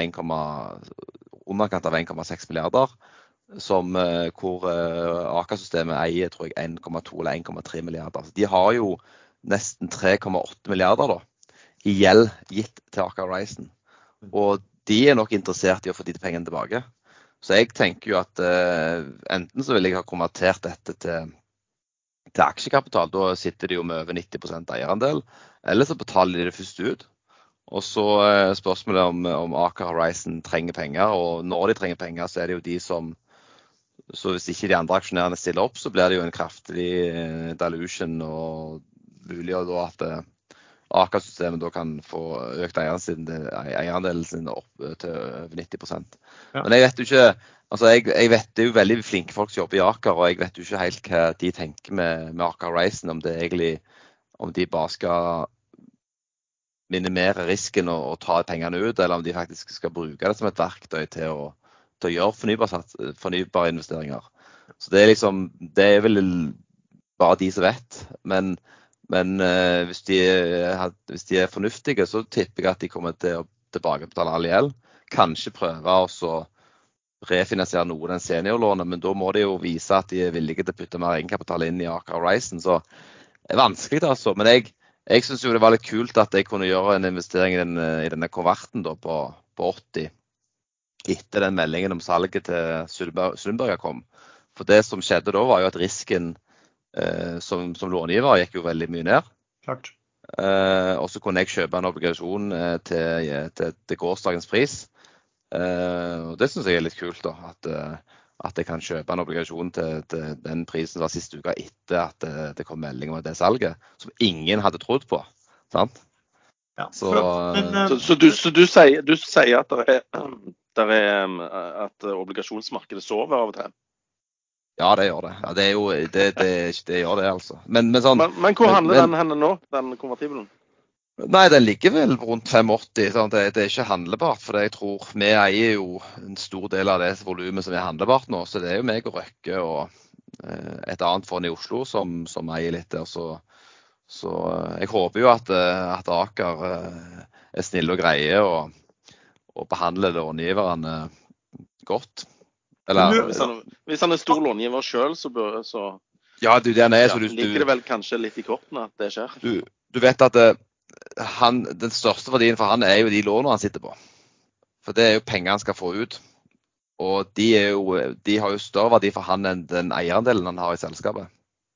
underkant av en komma seks milliarder, som, hvor Aker-systemet eier, tror jeg, en komma to eller en komma tre milliarder. Så de har jo nesten tre komma åtte milliarder da, i gjeld gitt til Aker Horizon. Og de er nok interessert i å få de pengene tilbake. Så jeg tenker jo at uh, enten så vil jeg ha konvertert dette til, til aksjekapital, da sitter de jo med over nitti prosent eierandel, eller så betaler de det først ut. Og så uh, spørsmålet om, om Aker Horizon trenger penger, og når de trenger penger, så er det jo de som, så hvis ikke de andre aksjonærene stiller opp, så blir det jo en kraftig uh, dilution, og mulig da at uh, Aker-systemet da kan få økt eierandelen sin opp til over nitti prosent. Ja. Men jeg vet jo ikke, altså jeg, jeg vet det er jo veldig flinke folk som jobber i Aker, og jeg vet jo ikke helt hva de tenker med, med Aker Horizon, om det egentlig, om de bare skal minimere risken og, og ta pengene ut, eller om de faktisk skal bruke det som et verktøy til å, til å gjøre fornybare, fornybare investeringer. Så det er liksom, det er vel bare de som vet, men Men eh, hvis, de, hvis de er fornuftige, så tipper jeg at de kommer til å tilbakebetale all gjeld. Kanskje prøve å refinansiere noe av den seniorlånet, men da må de jo vise at de er villige til å putte mer egenkapital inn i Aker Horizon. Så det er vanskelig altså. Men jeg, jeg synes jo det var litt kult at jeg kunne gjøre en investering i, den, i denne konverten da, på, på åtti, etter den meldingen om salget til Sundberga kom. For det som skjedde da var jo at risken, som, som långiver gikk jo veldig mye ned, klart. Eh, og så kunne jeg kjøpe en obligasjon eh, til, til, til gårsdagens pris. Eh, og det synes jeg er litt kult da, at, eh, at jeg kan kjøpe en obligasjon til, til den prisen som var siste uka etter at det, det kom melding om det salget, som ingen hadde trodd på, sant? Ja, Så, flott. Men, eh, Så, så, du, så du, sier, du sier at, det er, der er, um, at obligasjonsmarkedet sover av og til? ja, det gjør det. Ja, det, er jo, det, det, det gjør det, altså. Men, men, sånn, Men, men hvor men, handler men, den henne nå, den konvertibelen? Nei, den ligger vel rundt åttifem. Sånn. Det, det er ikke handlebart, for jeg tror vi eier jo en stor del av det volumet som er handlebart nå. Så det er jo meg og Røkke og eh, et annet fond i Oslo som, som eier litt der. Så, så eh, jeg håper jo at, eh, at Aker eh, er snille og greie og, og behandler långiverne godt. Eller, Hvis han, hvis han er stor långiver selv, så, bør, så ja, du, den er, ja, så du, ligger det vel kanskje litt i kortene at det skjer. Du, du vet at det, han, den største verdien for han er jo de lånene han sitter på. For det er jo penger han skal få ut. Og de, er jo, de har jo større verdi for han enn den eierandelen han har i selskapet.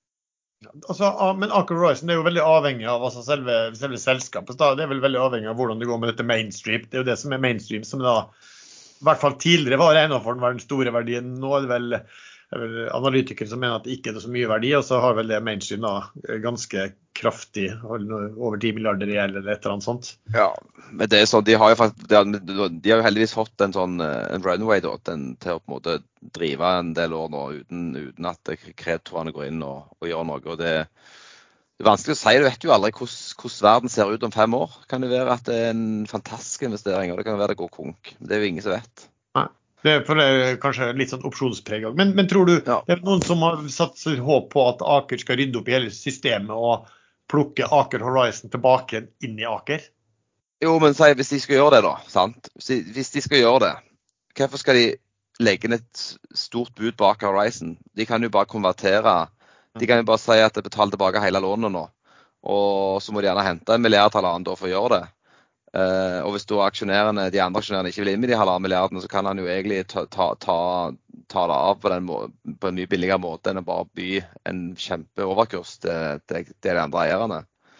Altså, men Aker Horizon er jo veldig avhengig av altså selve, selve selskapet. Da. Det er vel veldig avhengig av hvordan det går med dette mainstream. Det er jo det som er mainstream, som da, i hvert fall tidligere var det ennå for den var den store verdien. Nå er det vel, er vel analytikere som mener at det ikke er så mye verdi, og så har vel det mainstream da ganske kraftig, over ti milliarder i eller et eller annet sånt. Ja, men det er sånn, de har jo faktisk, de har, de har jo heldigvis fått en sånn en runway da, den, til å på en måte drive en del år nå, uten, uten at kreditorene går inn og, og gjør noe, og det, det er vanskelig å si, du vet jo aldri hvordan, hvordan verden ser ut om fem år. Kan det være at det er en fantastisk investering, og det kan være det går konk, det er jo ingen som vet. Nei. Det er, for det er kanskje litt sånn opsjonspreg også. Men, men tror du Ja. det er noen som har satt sitt håp på at Aker skal rydde opp i hele systemet og plukke Aker Horizon tilbake inn i Aker? Jo, men si, hvis de skal gjøre det da, sant? Hvis de, hvis de skal gjøre det, hvorfor skal de legge inn et stort bud på Aker Horizon? De kan jo bare konvertere, de kan jo bare si at de betaler tilbake hele lånet nå, og så må de gjerne hente en milliard eller annet for å gjøre det. Uh, og hvis da aksjonærene, de andre aksjonærene ikke vil inn med de halvannen milliardene, så kan han jo egentlig ta, ta, ta, ta det av på, den må, på en mye billigere måte enn å bare by en kjempeoverkurs til, til, til de andre eierne.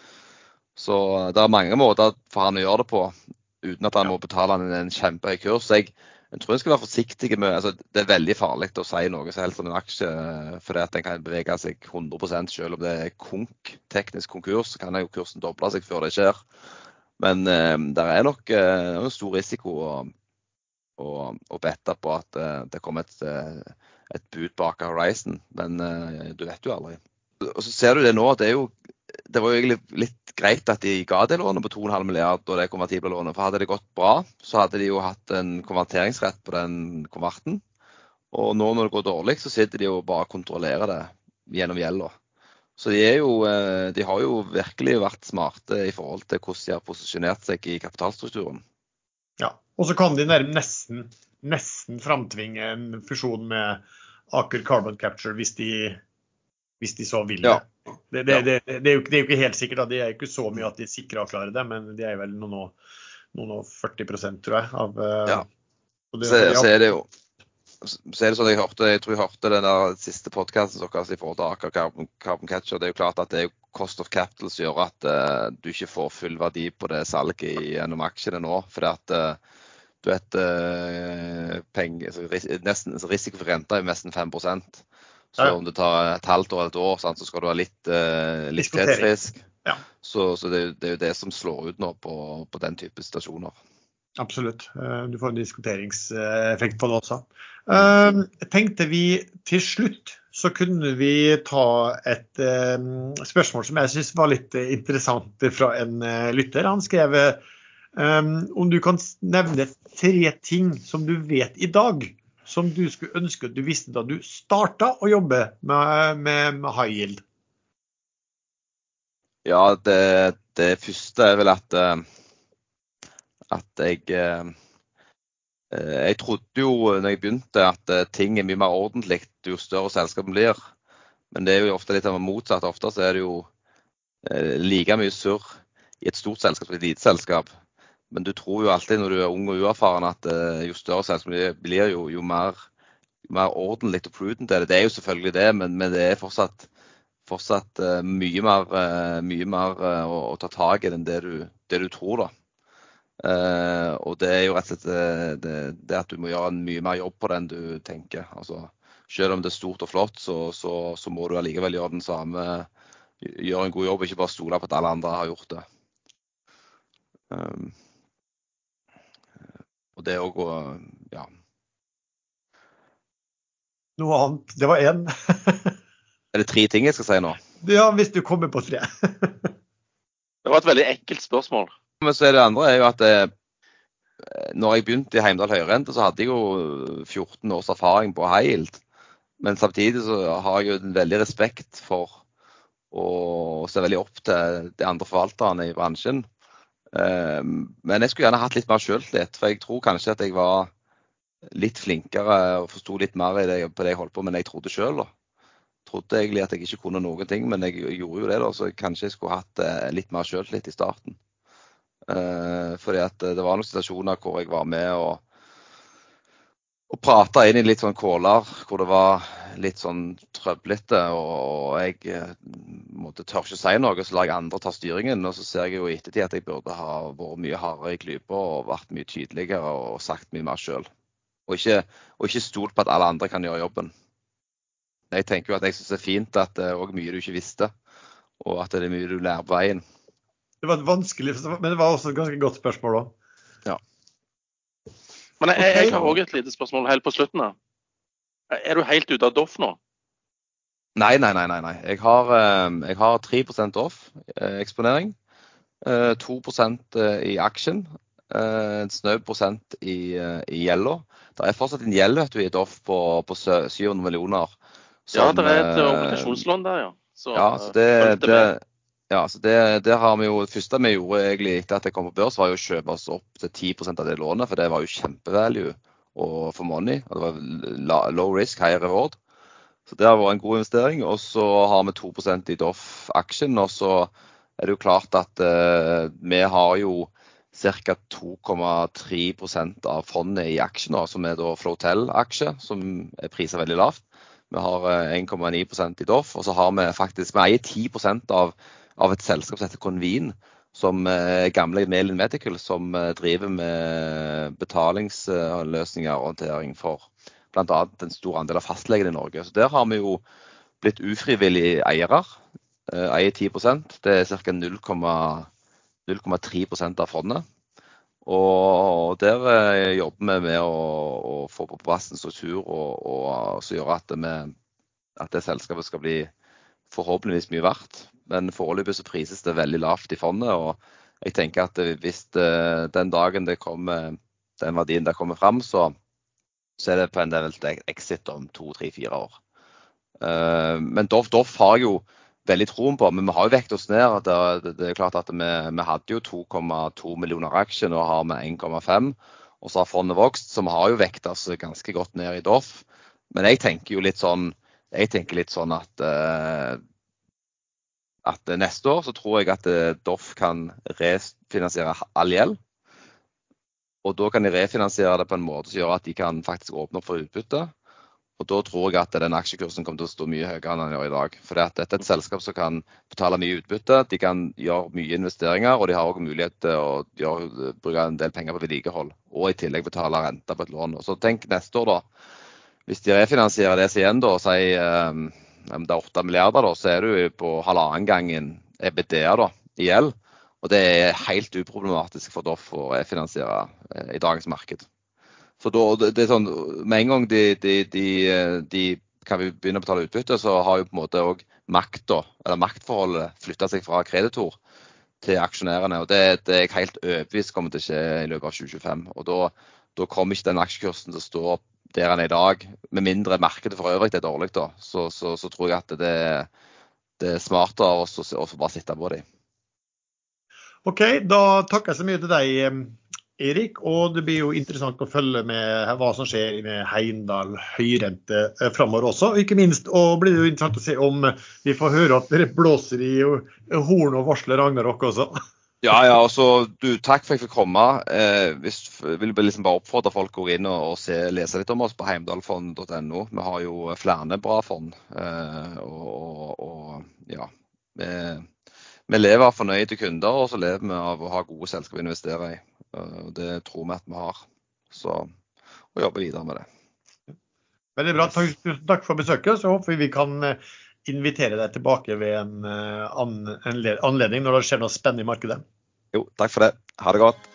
Så det er mange måter for han å gjøre det på, uten at han må betale en, en kjempehøy kurs. Så jeg, jeg tror jeg skal være forsiktig med, altså det er veldig farlig å si noe så helst om en aksje, fordi at den kan bevege seg hundre prosent selv om det er konk, teknisk konkurs, så kan jo kursen doble seg før det skjer. Men eh, det er nok eh, en stor risiko å, å, å bette på at eh, det kommer et, et bud på Aker Horizon, men eh, du vet jo aldri. Og så ser du det nå, det, er jo, det var jo egentlig litt greit at de ga det lånet på to komma fem milliard og det konvertible lånet, for hadde det gått bra, så hadde de jo hatt en konverteringsrett på den konverten, og nå når det går dårlig, så sitter de jo bare og kontrollerer det gjennom gjelda. Så de, er jo, de har jo virkelig vært smarte i forhold til hvordan de har posisjonert seg i kapitalstrukturen. Ja, og så kan de nesten, nesten framtvinge en fusjon med Aker Carbon Capture hvis de, hvis de så vil det. Ja. Det, det, det, det, er jo, det er jo ikke helt sikkert, da. Det er ikke så mye at de sikrer å klare det, men de er vel noen og, noen og førti prosent, tror jeg. Av, Ja, det, så, ja. så er det jo så er det sånn jeg hørte, jeg tror jeg hørte den der siste podcasten deres i forhold til Aker Carbon, Carbon Capture. Det er jo klart at det er jo cost of capital som gjør at uh, du ikke får full verdi på det salget gjennom aksjene nå. Fordi at uh, du vet, uh, penger, så ris nesten, så risiko for renta er jo nesten fem prosent. Så Ja. om det tar et halvt år eller et år, sant, så skal du ha litt, uh, litt tidsfrisk. Ja. Så, så det, det er jo det som slår ut nå på, på den type stasjoner. Absolutt. Du får en diskuteringseffekt på det også. Jeg tenkte vi til slutt så kunne vi ta et spørsmål som jeg synes var litt interessant fra en lytter. Han skrev om du kan nevne tre ting som du vet i dag som du skulle ønske at du visste da du startet å jobbe med, med, med high yield. Ja, det, det første er vel at at jeg, jeg trodde jo når jeg begynte at ting er mye mer ordentlig jo større selskapet blir. Men det er jo ofte litt av motsatt. Ofte så er det jo like mye surr i et stort selskap som et lite selskap. Men du tror jo alltid når du er ung og uerfaren at jo større selskap blir jo, jo mer, jo mer ordentlig og prudent er det. Det er jo selvfølgelig det, men, men det er fortsatt fortsatt uh, mye mer, uh, mye mer uh, å, å ta tag i enn det du, det du tror da. Uh, og det er jo rett og slett uh, det, det at du må gjøre en mye mer jobb på det enn du tenker. Altså, selv om det er stort og flott, så, så, så må du allikevel gjøre den samme, gjøre en god jobb, ikke bare stole på at alle andre har gjort det. Um, og det er også, ja. Noe annet, det var en. Er det tre ting jeg skal si nå? Ja, hvis du kommer på tre. Det var et veldig enkelt spørsmål. Men så er det andre er jo at det, når jeg begynte i Heimdal Høyrente, så hadde jeg jo fjorten års erfaring på high yield. Men samtidig så har jeg jo en veldig respekt for å se veldig opp til de andre forvalterne i bransjen. Men jeg skulle gjerne hatt litt mer selvtillit, for jeg tror kanskje at jeg var litt flinkere og forstod litt mer i det, på det jeg holdt på med enn jeg trodde selv da. Trodde egentlig at jeg ikke kunne noen ting, men jeg gjorde jo det da, så kanskje jeg skulle hatt litt mer selvtillit i starten. Uh, fordi at det var noen situasjoner hvor jeg var med og, og pratet inn i litt sånn kåler, hvor det var litt sånn trøblete, og jeg uh, måtte tør ikke si noe, så la jeg andre ta styringen, og så ser jeg jo i ettertid at jeg burde ha vært mye hardere i klypa og vært mye tydeligere og sagt mye mer selv. Og ikke, og ikke stolt på at alle andre kan gjøre jobben. Jeg tenker jo at jeg synes det er fint at det er også mye du ikke visste, og at det er mye du lærer på veien. Det var et vanskelig, men det var også et ganske godt spørsmål da. Ja. Men jeg, jeg har også et lite spørsmål helt på slutten da. Er du helt ute av D O F nå? Nei, nei, nei, nei. nei. Jeg har, jeg har tre prosent D O F eksponering, to prosent i aksjen, en snau prosent i, i gjelda. Det er fortsatt en gjeld vet du, i D O F på, på syv hundre millioner. Som, ja, det er et obligasjonslån der, ja. Så, ja, så det, det, ja, så det, det har vi jo, det første vi gjorde egentlig etter at jeg kom på børs, var jo å kjøpe oss opp til ti prosent av det lånet, for det var jo kjempevalue for money, og det var low risk, high reward. Så det har vært en god investering, og så har vi to prosent i D O F-aksjen, og så er det jo klart at uh, vi har jo cirka to komma tre prosent av fondet i aksjen, som er da Flotel-aksje, som er priset veldig lavt. Vi har en komma ni prosent i D O F, og så har vi faktisk, vi eier ti prosent av, av et selskap som heter Convene, som er gamle Melin Medical, som driver med betalingsløsninger og håndtering for blant annet en stor andel av fastlegene i Norge. Så der har vi jo blitt ufrivillige eiere, eier ti prosent, det er cirka null komma tre prosent av fondet. Og der jobber vi med å, å få på plass en struktur og, og så gjøre at, vi, at det selskapet skal bli forhåpentligvis mye verdt. Men foreløpig så prises det veldig lavt i fondet, og jeg tenker at hvis det, den dagen det kommer, den verdien der kommer frem, så, så er det på en del exit om to, tre, fire år. Uh, men D O F, D O F har jo veldig troen på, men vi har jo vekt oss ned. Det, det, det er klart at vi, vi hadde jo to komma to millioner aksjer, og har vi en komma fem, og så har fondet vokst, så vi har jo vekt oss ganske godt ned i D O F. Men jeg tenker jo litt sånn, jeg tenker litt sånn at, uh, at neste år så tror jeg at D O F kan refinansiere all gjeld, og da kan de refinansiere det på en måte som gjør at de kan faktisk åpne opp for utbytte. Og da tror jeg at den aksjekursen kommer til å stå mye høyere enn den gjør i dag. For dette er et selskap som kan betale mye utbytte, de kan gjøre mye investeringer, og de har også mulighet til å gjøre, bruke en del penger på vedlikehold, og i tillegg betale renter på et lån. Så tenk neste år da, hvis de refinansierer det seg igjen da, si um, det er åtte milliarder da, så er du på halvannen gangen EBITDA da, i gjeld, og det er helt uproblematisk for D O F å refinansiere uh, i dagens marked. Så da, det er sånn, med en gang de, de, de, de kan vi begynne å betale utbytte, så har jo på en måte også makta, eller maktforholdet flyttet seg fra kreditor til aksjonærene, og det, det er jeg helt overbevist kommer til å skje i løpet av tjue tjuefem. Og da, da kommer ikke den aksjekursen til å stå der den er i dag, med mindre markedet for øvrig det er dårlig da, så, så, så tror jeg at det, det er smartere å også, også bare sitte på dem. Ok, da takker jeg så mye til deg, Erik, og det blir jo interessant å følge med hva som skjer med Heimdal Høyrente fremover også, og ikke minst, og blir det jo interessant å se om vi får høre at dere blåser i horn og varsler Ragnarok også. Ja, ja, og så du, takk for at jeg fikk komme. Eh, hvis, vil jeg liksom bare oppfordre folk å gå inn og, og se, lese litt om oss på heimdalfond punktum no. Vi har jo flere bra fond, eh, og, og, og ja, vi, vi lever av fornøyde kunder, og så lever vi av å ha gode selskap å investere i. Og det tror vi at vi har. Så å jobbe videre med det. Veldig bra. Tusen takk for besøket. Så håper vi vi kan invitere deg tilbake ved en, en anledning når det skjer noe spennende i markedet. Jo, takk for det. Ha det godt.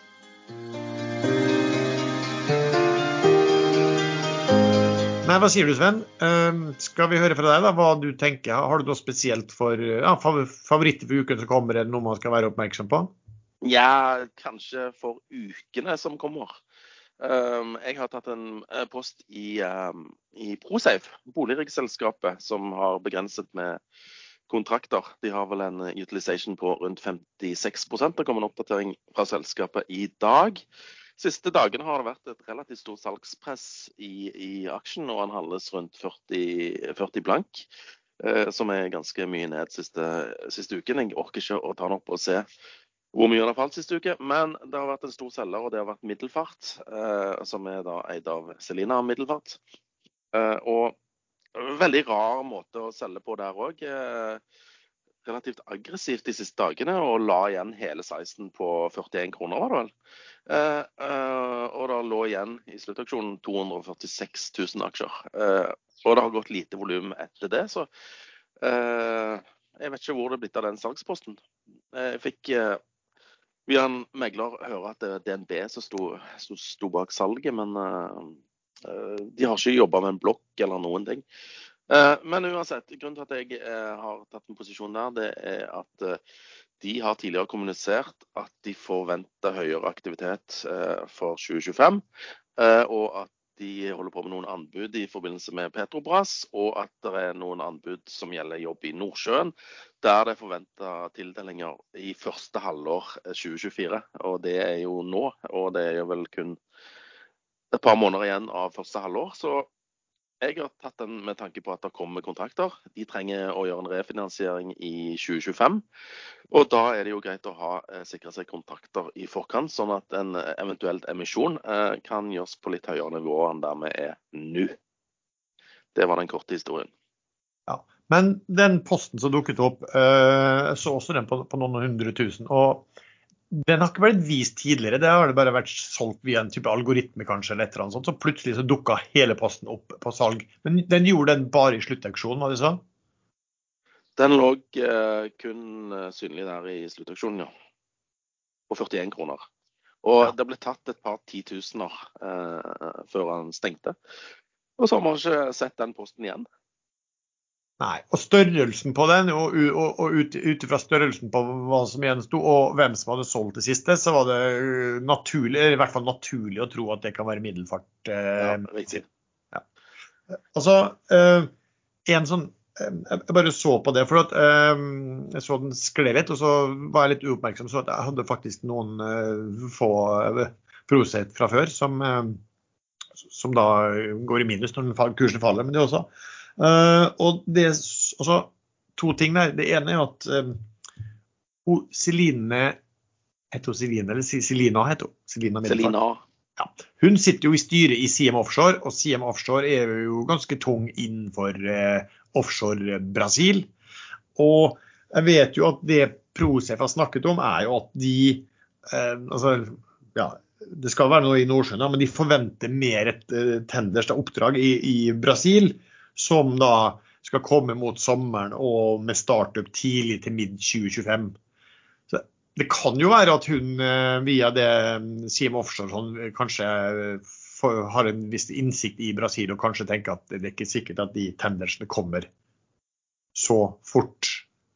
Nei, hva sier du, Sven? Uh, skal vi høre fra deg da, hva du tenker? Har du noe spesielt for ja, favoritter for uken som kommer, eller noe man skal være oppmerksom på? Ja, kanskje for ukene som kommer. Um, jeg har tatt en post i, um, i ProSafe, boligselskapet, som har begrenset med kontrakter. De har vel en utilization på rundt femtiseks prosent. Det kommer en oppdatering fra selskapet i dag. Siste dagen har det vært et relativt stort salgspress i, i aksjen, og han handles rundt førti, førti blank, eh, som er ganske mye ned siste, siste uken. Jeg orker ikke å ta den opp og se hvor mye det har falt siste uke, men det har vært en stor selger, og det har vært Middelfart, eh, som er da eid av Celina Middelfart. Eh, og veldig rar måte å selge på der også. Eh, relativt aggressivt de siste dagene, og la igjen hele sizen på førtien kroner, var det vel. Uh, uh, og da lå igjen i sluttaksjonen to hundre og førtiseks tusen aksjer. Uh, og det har gått lite volum etter det, så uh, jeg vet ikke hvor det er blitt av den salgsposten. Uh, jeg fikk uh, via en megler høre at det er D N B som sto, sto, sto bak salget, men uh, uh, de har ikke jobbet med en blokk eller noen ting. Men uansett, grunnen til at jeg eh, har tatt en posisjon der, det er at eh, de har tidligere kommunisert at de forventer høyere aktivitet eh, for tjue tjuefem, eh, og at de holder på med noen anbud i forbindelse med Petrobras, og at det er noen anbud som gjelder jobb i Nordsjøen, der det er forventet tildelinger i første halvår tjue tjuefire, og det er jo nå, og det er jo vel kun et par måneder igjen av første halvår, så jeg har tatt den med tanke på at det kommer kontrakter. De trenger å gjøre en refinansiering i tjue tjuefem, og da er det jo greit å ha eh, sikret seg kontrakter i forkant, sånn at en eventuelt emisjon eh, kan gjøres på litt høyere nivå enn der vi er nå. Det var den korte historien. Ja, men den posten som dukket opp, eh, så også den på, på noen hundre tusen, og den har ikke vært vist tidligere, det har det bare vært solgt via en type algoritme kanskje, eller et eller annet sånt, så plutselig så dukket hele posten opp på salg. Men den gjorde den bare i sluttaksjonen, var det sånn? Den lå eh, kun synlig der i sluttaksjonen, ja. På førtien kroner. Og ja. Det ble tatt et par titusener eh, før han stengte. Og så har man ikke sett den posten igjen. Nei, og størrelsen på den, og, og, og ut, ut fra størrelsen på hva som igjen stod, og hvem som hadde solgt det siste, så var det naturlig, i hvert fall naturlig å tro at det kan være Middelfart. Eh, ja, riktig. Ja. Altså, eh, en sånn, eh, jeg bare så på det, for at eh, jeg så den skled litt, og så var jeg litt uoppmerksom, så at jeg hadde faktisk noen eh, få prosent fra før, som, eh, som da går i minus når den kursen faller, men det også. Uh, og det er også to ting der. Det ene er at um, Celine heter hun Celine, eller Celina heter hun? Celina Celina. Ja. Hun sitter jo i styret i C M Offshore, og C M Offshore er jo ganske tung innenfor uh, offshore Brasil. Og jeg vet jo at det ProSafe har snakket om er jo at de uh, altså, ja, det skal være noe i Nordsjøen, men de forventer mer et uh, tenders oppdrag i, i Brasil, som da skal komme mot sommeren og med startup tidlig til midt tjue tjuefem. Så det kan jo være at hun via det C M Offshore sånn, kanskje får, har en viss innsikt i Brasil og kanskje tenker at det er ikke sikkert at de tendersene kommer så fort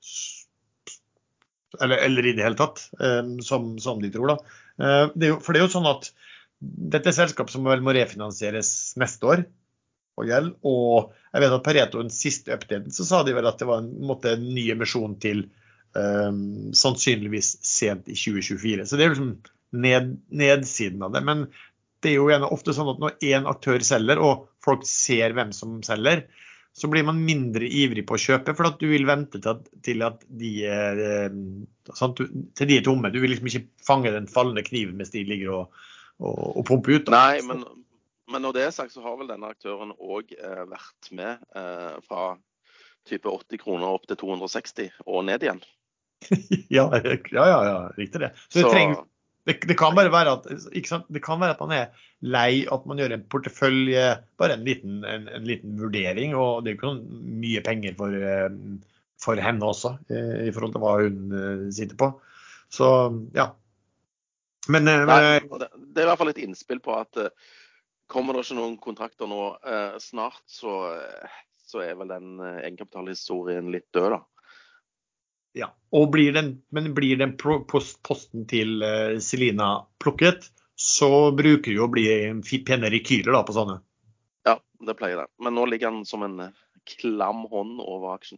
eller, eller i det hele tatt som, som de tror da. Det er jo, for det er jo sånn at dette er selskap som vel må refinansieres neste år og gjeld, og jeg vet at Pareto den siste updaten så sa de vel at det var en, måte, en ny emisjon til um, sannsynligvis sent i tjue tjuefire, så det er liksom ned, nedsiden av det, men det er jo gjerne ofte sånn at når en aktør selger og folk ser hvem som selger, så blir man mindre ivrig på å kjøpe, for at du vil vente til at, til at de er sant, til de er tomme, du vil liksom ikke fange den fallende kniven mens de ligger og, og, og pumper ut. Da. Nei, men Men når det er sagt, så har vel denne aktøren også eh, vært med eh, fra type åtti kroner opp til to hundre og seksti og ned igjen. Ja, ja, ja, ja, riktig det. Så det, Så, trenger, det, det kan bare være at, ikke sant? Det kan være at man er lei, at man gjør en portefølje, bare en liten, en, en liten vurdering, og det er jo ikke sånn mye penger for, eh, for henne også, eh, i forhold til hva hun eh, sitter på. Så, ja. Men, eh, nei, men det, det er i hvert fall et innspill på at eh, kommer det ikke noen kontrakter nå eh, snart, så, eh, så er vel den eh, egenkapitalhistorien litt død da. ja. Og blir den, men blir den pro- post, posten til eh, Selina plukket, så bruker det jo å bli en fi- pene rekyler da på sånne. Ja, det pleier det. Men nå ligger den som en eh, klam hånd over aksjen.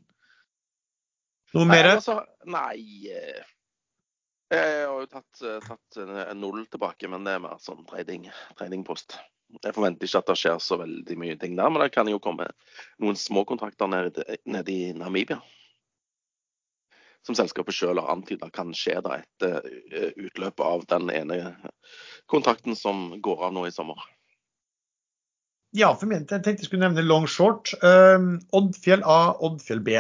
Noe Nei, mer? ellers så, nei, eh, jeg har jo tatt, eh, tatt en en null tilbake, men det er mer sånn trading, tradingpost. Jeg forventer ikke at det skjer så veldig mye ting der, men det kan jo komme noen små kontrakter nede, nede i Namibia. Som selskapet selv har antydet kan skje da etter eh, utløpet av den ene kontrakten som går av nå i sommer. Ja, for min, jeg tenkte jeg skulle nevne long short. Um, Oddfjell A, Oddfjell B.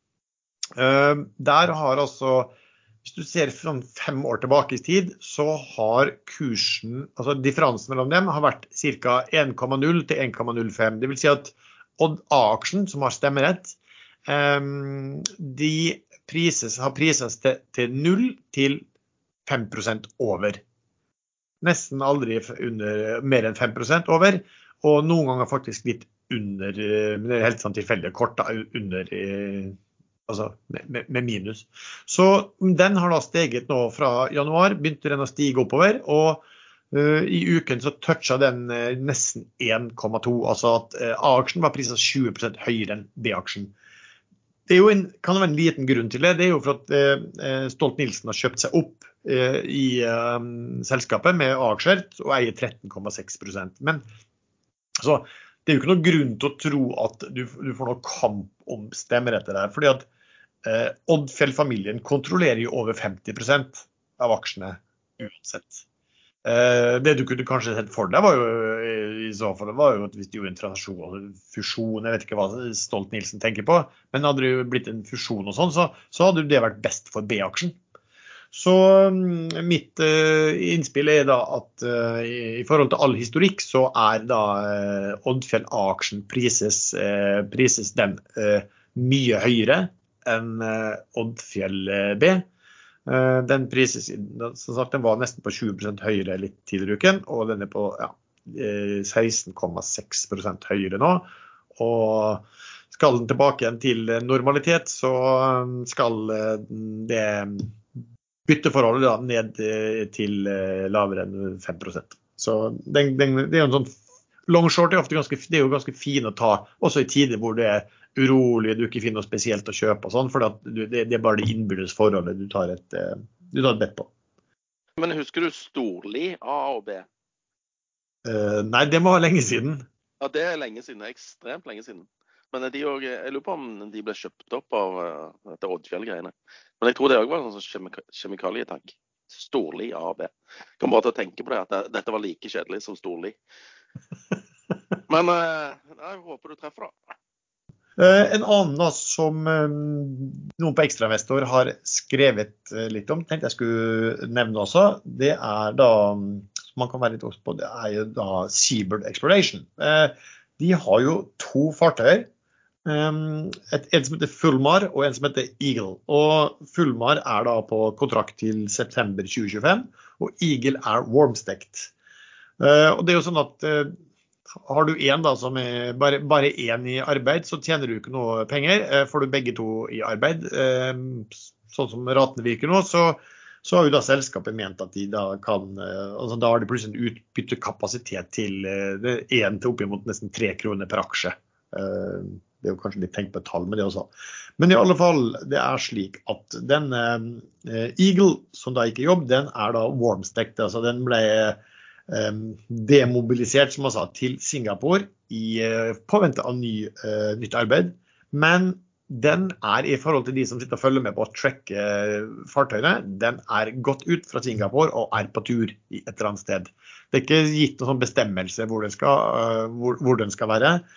Um, der har altså, hvis du ser fra fem år tilbake i tid, så har kursen, altså differansen mellom dem har vært ca. en komma null til en komma null fem. Det vil si at Odd A-aksjen, som har stemmerett, um, de prises, har prises til, til null til fem prosent over. Nesten aldri under, mer enn fem prosent over, og noen ganger faktisk litt under, men det er helt sånn tilfeldig kort da, under, altså med, med minus. Så den har da steget nå fra januar, begynte den å stige oppover, og uh, i uken så touchet den uh, nesten en komma to, altså at uh, A-aksjen var priset tjue prosent høyere enn B-aksjen. Det er jo en, kan det være en liten grunn til det, det er jo for at uh, Stolt-Nielsen har kjøpt seg opp uh, i uh, selskapet med A-aksjer og eier tretten komma seks prosent. Men så det er jo ikke noen grunn til å tro at du, du får noe kamp om stemmeretter der, fordi at eh, Oddfjell-familien kontrollerer jo over femti prosent av aksjene uansett. Eh, det du kunne kanskje sett for deg var jo, i så fall, var jo at hvis du gjorde en transaksjon, fusjon, jeg vet ikke hva Stolt-Nielsen tenker på, men hadde det jo blitt en fusjon og sånn, så, så hadde det vært best for B-aksjen. Så mitt uh, innspill er da at uh, i, i forhold til all historikk så er da uh, Oddfjell A-aksjen prises, uh, prises den uh, mye høyere enn uh, Oddfjell B. Uh, den prises, som sagt, den var nesten på tjue prosent høyere litt tidligere i uken, og den er på ja, uh, seksten komma seks prosent høyere nå. Og skal den tilbake igjen til normalitet, så skal uh, det bytteforholdet da, ned til lavere enn fem prosent. Så den, den, det er jo en sånn long short er ofte ganske, det er jo ganske fin å ta, også i tider hvor det er urolig, du ikke finner noe spesielt å kjøpe og sånn, for det, det er bare det innbyrdes forholdet du tar et, du tar et bett på. Men husker du Storli A og B? Uh, nei, det må være lenge siden. Ja, det er lenge siden, ekstremt lenge siden. Men de også, jeg lurer på om de ble kjøpt opp av uh, dette Oddfjell-greiene. Men jeg tror det også var en sånn kjemika kjemikalietank. Storli A og B. Jeg kan bare ta tenke på det, at det, dette var like kjedelig som Storli. Men uh, jeg håper du treffer da. Uh, en annen da, som um, noen på Ekstrainvestor har skrevet uh, litt om, tenkte jeg skulle nevne også, det er da, som man kan være litt også på, det er jo da Seabird Exploration. Uh, de har jo to fartøyer, um, et, en som heter Fulmar og en som heter Eagle. Og Fulmar er da på kontrakt til september tjue tjuefem, og Eagle er warmstekt. Uh, og det er jo sånn at uh, har du en da som er bare, bare en i arbeid, så tjener du ikke noe penger. Uh, får du begge to i arbeid, uh, sånn som ratene virker nå, så, så har jo da selskapet ment at de da kan, uh, altså da har de plutselig en utbyttekapasitet til uh, det en til oppimot nesten tre kroner per aksje. Uh, det er jo kanskje litt tenkt på et tall med det også. Men i alle fall, det er slik at den uh, Eagle, som da ikke jobb, den er da warmstekt, altså den ble demobilisert, som man sa, til Singapore i påvente av ny, uh, nytt arbeid. Men den er i forhold til de som sitter og følger med på å trekke fartøyene, den er gått ut fra Singapore og er på tur i et eller annet sted. Det er ikke gitt noen sånn bestemmelse hvor den skal, uh, hvor, hvor den skal være.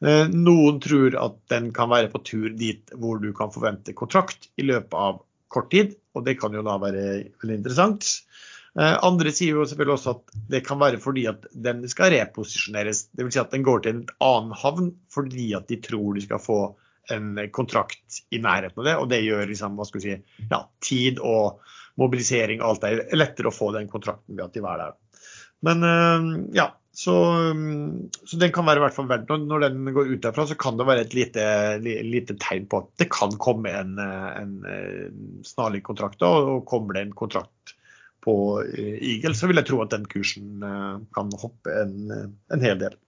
Eh, Noen tror at den kan være på tur dit hvor du kan forvente kontrakt i løpet av kort tid, og det kan jo da være veldig interessant. Eh, Andre sier jo selvfølgelig også at det kan være fordi at den skal reposisjoneres, det vil si at den går til en annen havn fordi at de tror de skal få en kontrakt i nærheten av det, og det gjør liksom, hva skal vi si, ja, tid og mobilisering og alt det er lettere å få den kontrakten ved at de var der. Men eh, ja, så, så den kan være i hvert fall verdt, når, når den går ut derfra, så kan det være et lite, lite tegn på at det kan komme en, en, en snarlig kontrakt, da, og kommer det en kontrakt på Eagle, så vil jeg tro at den kursen kan hoppe en, en hel del.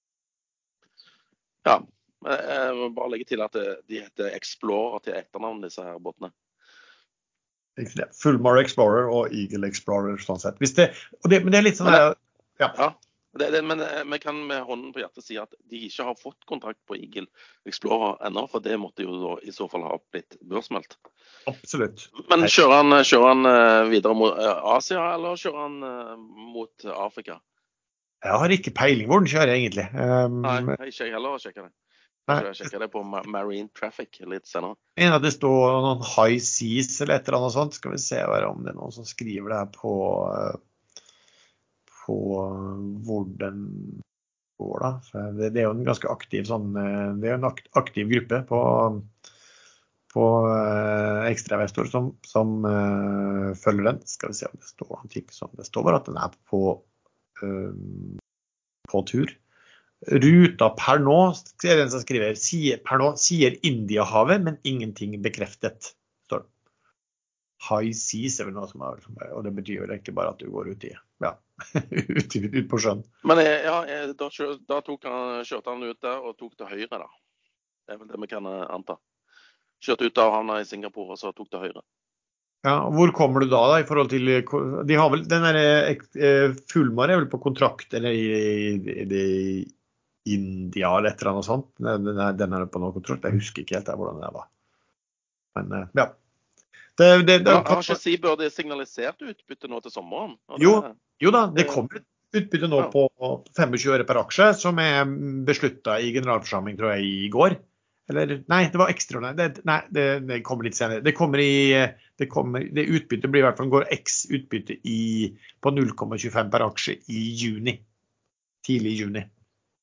Ja, jeg må bare legge til at de heter Explorer til etternavn, disse her båtene. Fulmar Explorer og Eagle Explorer, sånn sett. Hvis det, og det, men det er litt sånn der, ja. Ja. Det, det, men vi kan med hånden på hjertet si at de ikke har fått kontrakt på Eagle Explorer ennå, for det måtte jo da, i så fall ha blitt børsmeldt. Absolutt. Men kjører han, kjører han videre mot Asia, eller kjører han mot Afrika? Jeg har ikke peiling hvor den kjører egentlig. Um, Nei, jeg ikke heller har sjekket det. Jeg sjekker det på Marine Traffic litt senere. En av det står noen high seas eller et eller annet sånt. Skal vi se om det er noen som skriver det her på... på hvor den går da. For det, det er jo en ganske aktiv sånn, det er en aktiv gruppe på, på uh, Ekstrainvestor som, som uh, følger den. Skal vi se om det står noen ting som det står bare at den er på, uh, på tur. Ruta per nå, er den som skriver, sier, per nå sier Indiahavet, men ingenting bekreftet, står det. High seas er vel noe som er, og det betyr jo egentlig bare at du går ut i, ja, ut, ut på sjøen. Men ja, da, da tok han, kjørte han ut der og tok til høyre da. Det er vel det vi kan anta. Kjørte ut av havna i Singapore og så tok til høyre. Ja, hvor kommer du da da i forhold til, de har vel, den der Fulmar er vel på kontrakt, eller i, i, i India eller et eller annet sånt. Den er, den er på noen kontrakt, jeg husker ikke helt der hvordan det var. Men ja. Det, det, det, har ikke Seabird signalisert utbytte nå til sommeren? Jo, jo da, det kommer utbytte nå på tjuefem øre per aksje, som er besluttet i generalforsamling, tror jeg, i går. Eller, nei, det var ekstra, nei, det, nei, det, det kommer litt senere. Det kommer i, det kommer, det utbytte blir i hvert fall, går X utbytte i, på null komma tjuefem per aksje i juni, tidlig i juni.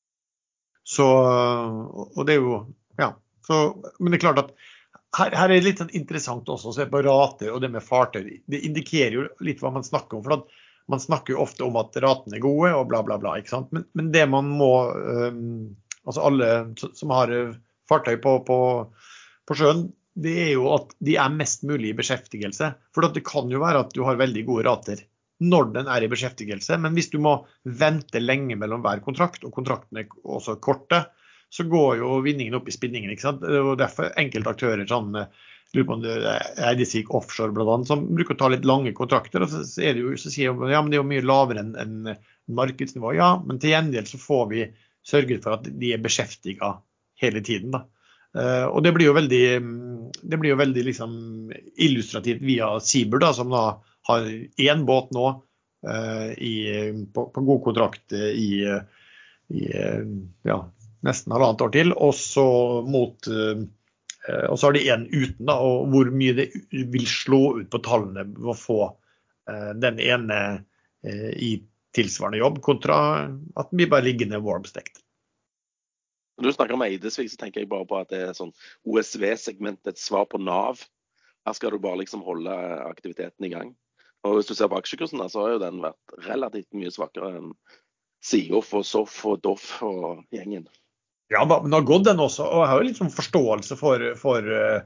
Så, og det er jo, ja, så, men det er klart at Her, her er det litt interessant også å se på rater og det med fartøy. Det indikerer jo litt hva man snakker om, for at man snakker jo ofte om at ratene er gode og bla bla bla, ikke sant? Men, men det man må, um, altså alle som har fartøy på, på, på sjøen, det er jo at de er mest mulig i beskjeftigelse. For det kan jo være at du har veldig gode rater når den er i beskjeftigelse, men hvis du må vente lenge mellom hver kontrakt, og kontraktene er også korte, så går jo vinningen opp i spinningen, ikke sant? Og derfor enkelte aktører, sånn, lurer på om det er Eidesvik Offshore blant annet, som bruker å ta litt lange kontrakter, og så, er det jo, så sier de, ja, men det er jo mye lavere enn, enn markedsnivå. Ja, men til gjengjeld så får vi sørget for at de er beskjeftiget hele tiden, da. Uh, og det blir jo veldig, det blir jo veldig liksom illustrativt via Seabird, da, som da har en båt nå uh, i, på, på god kontrakt i, i ja, nesten halvannet år til, og så mot, eh, og så har de en uten da, og hvor mye det vil slå ut på tallene ved å få eh, den ene eh, i tilsvarende jobb, kontra at den blir bare liggende warmstekt. Når du snakker om Eidesvik, så tenker jeg bare på at det er sånn O S V-segment, et svar på Nav. Her skal du bare liksom holde aktiviteten i gang. Og hvis du ser på aksjekursen, så har jo den vært relativt mye svakere enn Siof og Sof og Doff og gjengen. Ja, men det har gått den også, og jeg har jo litt sånn forståelse for, for,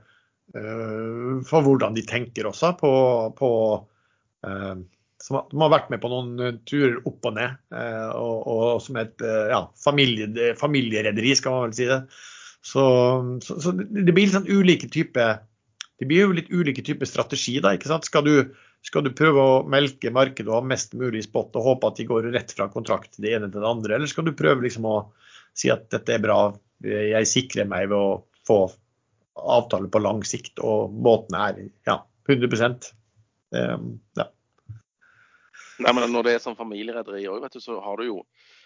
uh, for hvordan de tenker også på, på uh, som har, de har vært med på noen turer opp og ned, uh, og, og som et uh, ja, familie, familierederi, skal man vel si det. Så, så, så det blir litt sånn ulike typer, det blir jo litt ulike typer strategi da, ikke sant? Skal du, skal du prøve å melke markedet og ha mest mulig spot og håpe at de går rett fra kontrakt til det ene til det andre, eller skal du prøve liksom å si at dette er bra, jeg sikrer meg ved å få avtale på lang sikt, og båten er ja, hundre prosent. Um, ja. Nei, men når det er sånn familierederi også, vet du, så har du jo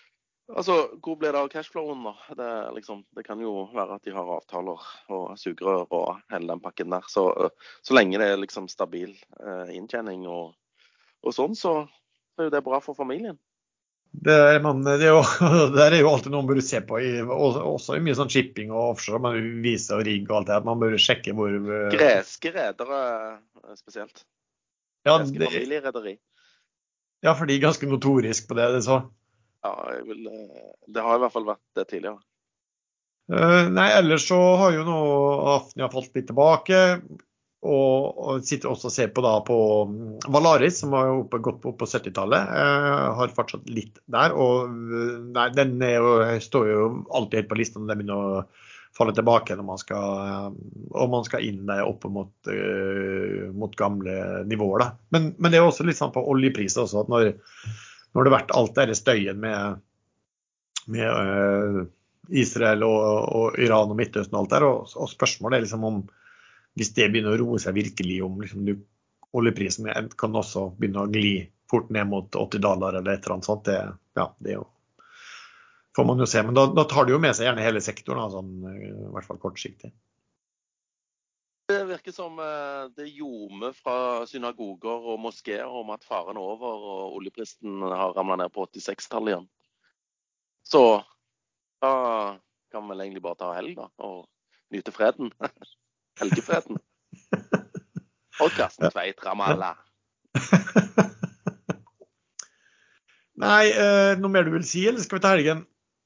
Altså, hvor blir det av cashflowen da? Det, er liksom, det kan jo være at de har avtaler og sugerør og hele den pakken der. Så, så lenge det er liksom stabil eh, inntjening og, og sånn, så, så er jo det bra for familien. Det er, man, det er jo, der er jo alltid noen bør se på, i, også, også i mye sånn shipping og offshore, man viser og rigg og alt det, at man bør sjekke hvor... Greske redere spesielt. Ja, Greske det, familierederi. ja, for de er ganske notorisk på det, det så. Ja, jeg vil, det har i hvert fall vært det tidligere. Uh, nei, ellers så har jo nå Hafnia falt litt tilbake, og, og sitter også og ser på da på Valaris, som har jo oppe, gått opp på syttitallet, uh, har fortsatt litt der, og uh, nei, den er jo, står jo alltid helt på listen, og den begynner å falle tilbake når man skal, uh, og man skal inn der oppe mot, uh, mot gamle nivåer da. Men, men det er også litt sånn på oljepriser også, at når Når det har vært alt der støyen med, med uh, Israel og, og Iran og Midtøsten og alt der, og, og spørsmålet er liksom om, hvis det begynner å roe seg virkelig, om liksom, du, oljeprisen kan også begynne å gli fort ned mot åtti dollar eller et eller annet sånt, det, ja, det er jo, får man jo se, men da, da tar det jo med seg gjerne hele sektoren, sånn, i hvert fall kortsiktig. Det virker som det ljomer fra synagoger og moskéer om at faren er over og oljeprisen har ramlet ned på åttiseks-tallet igjen. Så da kan vi vel egentlig bare ta helg da, og nyte freden. Helgefreden. Podcasten Tveit Ramallah. Nei, eh, noe mer du vil si, eller skal vi ta helgen?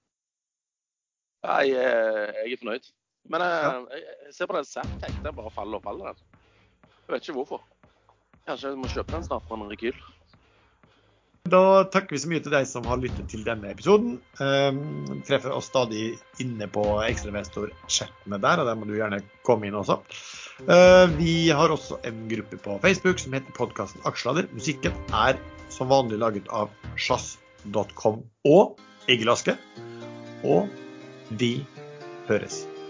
Nei, jeg er fornøyd. Men jeg, jeg ser på den Zaptec, det bare faller og faller. Jeg vet ikke hvorfor. Kanskje jeg må kjøpe den snart på en rekyl. Da takker vi så mye til deg som har lyttet til denne episoden. Um, treffer oss stadig inne på Ekstrainvestor-chattene der, og der må du gjerne komme inn også. Uh, vi har også en gruppe på Facebook som heter podcasten Aksjeladder. Musikken er som vanlig laget av sjazz punktum com og Egil Aske. Og vi høres.